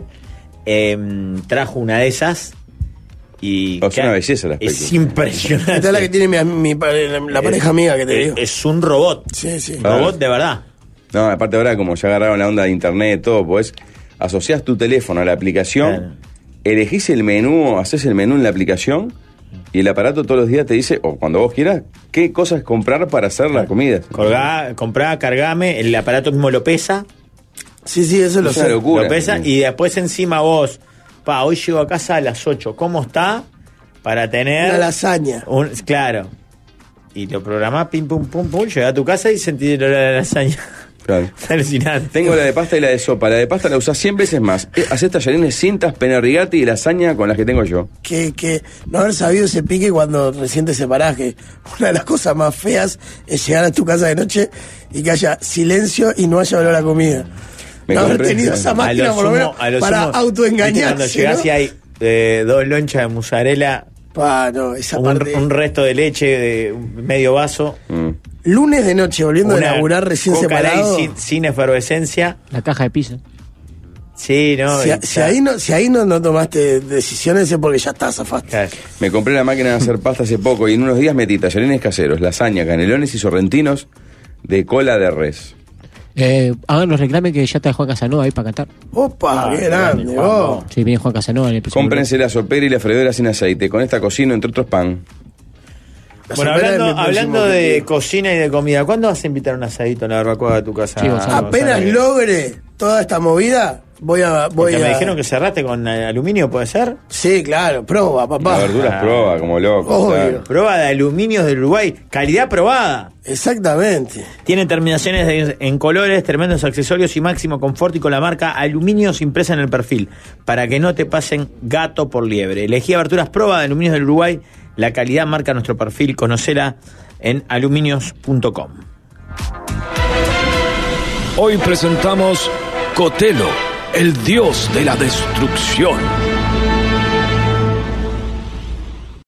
[SPEAKER 6] trajo una de esas y...
[SPEAKER 4] Es una belleza el aspecto.
[SPEAKER 6] Es impresionante.
[SPEAKER 5] Esta es la que tiene la pareja amiga que te digo.
[SPEAKER 6] Es un robot.
[SPEAKER 5] Sí, sí.
[SPEAKER 6] Un robot de verdad.
[SPEAKER 4] No, aparte ahora como ya agarraron la onda de internet, todo, pues asociás tu teléfono a la aplicación,
[SPEAKER 6] Claro.
[SPEAKER 4] elegís el menú, haces el menú en la aplicación y el aparato todos los días te dice, o cuando vos quieras, qué cosas comprar para hacer la comida.
[SPEAKER 6] Comprá, cargame, el aparato mismo lo pesa,
[SPEAKER 5] Sí, sí, eso lo
[SPEAKER 4] Es una
[SPEAKER 5] sé.
[SPEAKER 4] locura.
[SPEAKER 6] lo pesa y después encima vos, hoy llego a casa a las 8, ¿cómo está? Para tener...
[SPEAKER 5] Una lasaña.
[SPEAKER 6] Claro. Y lo programás, pim, pum, pum, pum, llegás a tu casa y sentís el olor a la lasaña.
[SPEAKER 4] Claro.
[SPEAKER 6] Es alucinante.
[SPEAKER 4] Tengo la de pasta y la de sopa. La de pasta la usás 100 veces más. Hacés tallarines, cintas, pene rigati y lasaña con las que tengo yo.
[SPEAKER 5] Que no haber sabido ese pique cuando recién te separás, que una de las cosas más feas es llegar a tu casa de noche y que haya silencio y no haya olor a comida.
[SPEAKER 4] Me
[SPEAKER 5] no haber
[SPEAKER 4] compré-
[SPEAKER 5] tenido esa máquina por lo menos
[SPEAKER 6] a lo
[SPEAKER 5] para
[SPEAKER 6] sumo, ¿viste?
[SPEAKER 5] autoengañarse.
[SPEAKER 6] Cuando llegás
[SPEAKER 5] ¿no?
[SPEAKER 6] y hay 2 lonchas de mozzarella,
[SPEAKER 5] No, esa
[SPEAKER 6] un,
[SPEAKER 5] parte.
[SPEAKER 6] un resto de leche de medio vaso,
[SPEAKER 5] Lunes de noche, volviendo
[SPEAKER 6] una
[SPEAKER 5] de laburar recién
[SPEAKER 6] Coca
[SPEAKER 5] separado.
[SPEAKER 6] Light sin efervescencia.
[SPEAKER 7] La caja de pizza.
[SPEAKER 6] Sí, ¿no?
[SPEAKER 5] Si ahí no tomaste decisiones es porque ya estás zafaste.
[SPEAKER 6] Claro.
[SPEAKER 4] Me compré la máquina de hacer pasta hace poco y en unos días metí tallarines caseros, lasaña, canelones y sorrentinos de cola de res.
[SPEAKER 7] Háganos reclame que ya está Juan Casanova ahí para cantar.
[SPEAKER 5] Opa, qué grande,
[SPEAKER 6] grande, Juan,
[SPEAKER 5] vos.
[SPEAKER 7] Sí, viene Juan Casanova en el episodio.
[SPEAKER 4] Cómprense la sopera y la freidora sin aceite. Con esta cocino, entre otros, pan.
[SPEAKER 5] La
[SPEAKER 6] Bueno,
[SPEAKER 5] sopera es mi
[SPEAKER 6] hablando
[SPEAKER 5] próximo
[SPEAKER 6] de
[SPEAKER 5] objetivo.
[SPEAKER 6] cocina y de comida, ¿cuándo vas a invitar un asadito en la barbacoa de tu casa?
[SPEAKER 7] Sí, Gonzalo.
[SPEAKER 5] Apenas
[SPEAKER 6] Gonzalo?
[SPEAKER 5] logre toda esta movida, voy
[SPEAKER 6] Porque
[SPEAKER 5] a.
[SPEAKER 6] me dijeron que cerraste con aluminio, ¿puede ser?
[SPEAKER 5] Sí, claro, proba,
[SPEAKER 4] La
[SPEAKER 5] papá.
[SPEAKER 4] verduras proba, como loco.
[SPEAKER 5] Obvio.
[SPEAKER 4] claro.
[SPEAKER 6] Prueba de aluminios del Uruguay, calidad probada.
[SPEAKER 5] Exactamente.
[SPEAKER 6] Tiene terminaciones en colores, tremendos accesorios y máximo confort y con la marca Aluminios impresa en el perfil, para que no te pasen gato por liebre. Elegí aberturas Proba de Aluminios del Uruguay, la calidad marca nuestro perfil, conocela en aluminios.com.
[SPEAKER 8] Hoy presentamos Cotelo, el dios de la destrucción.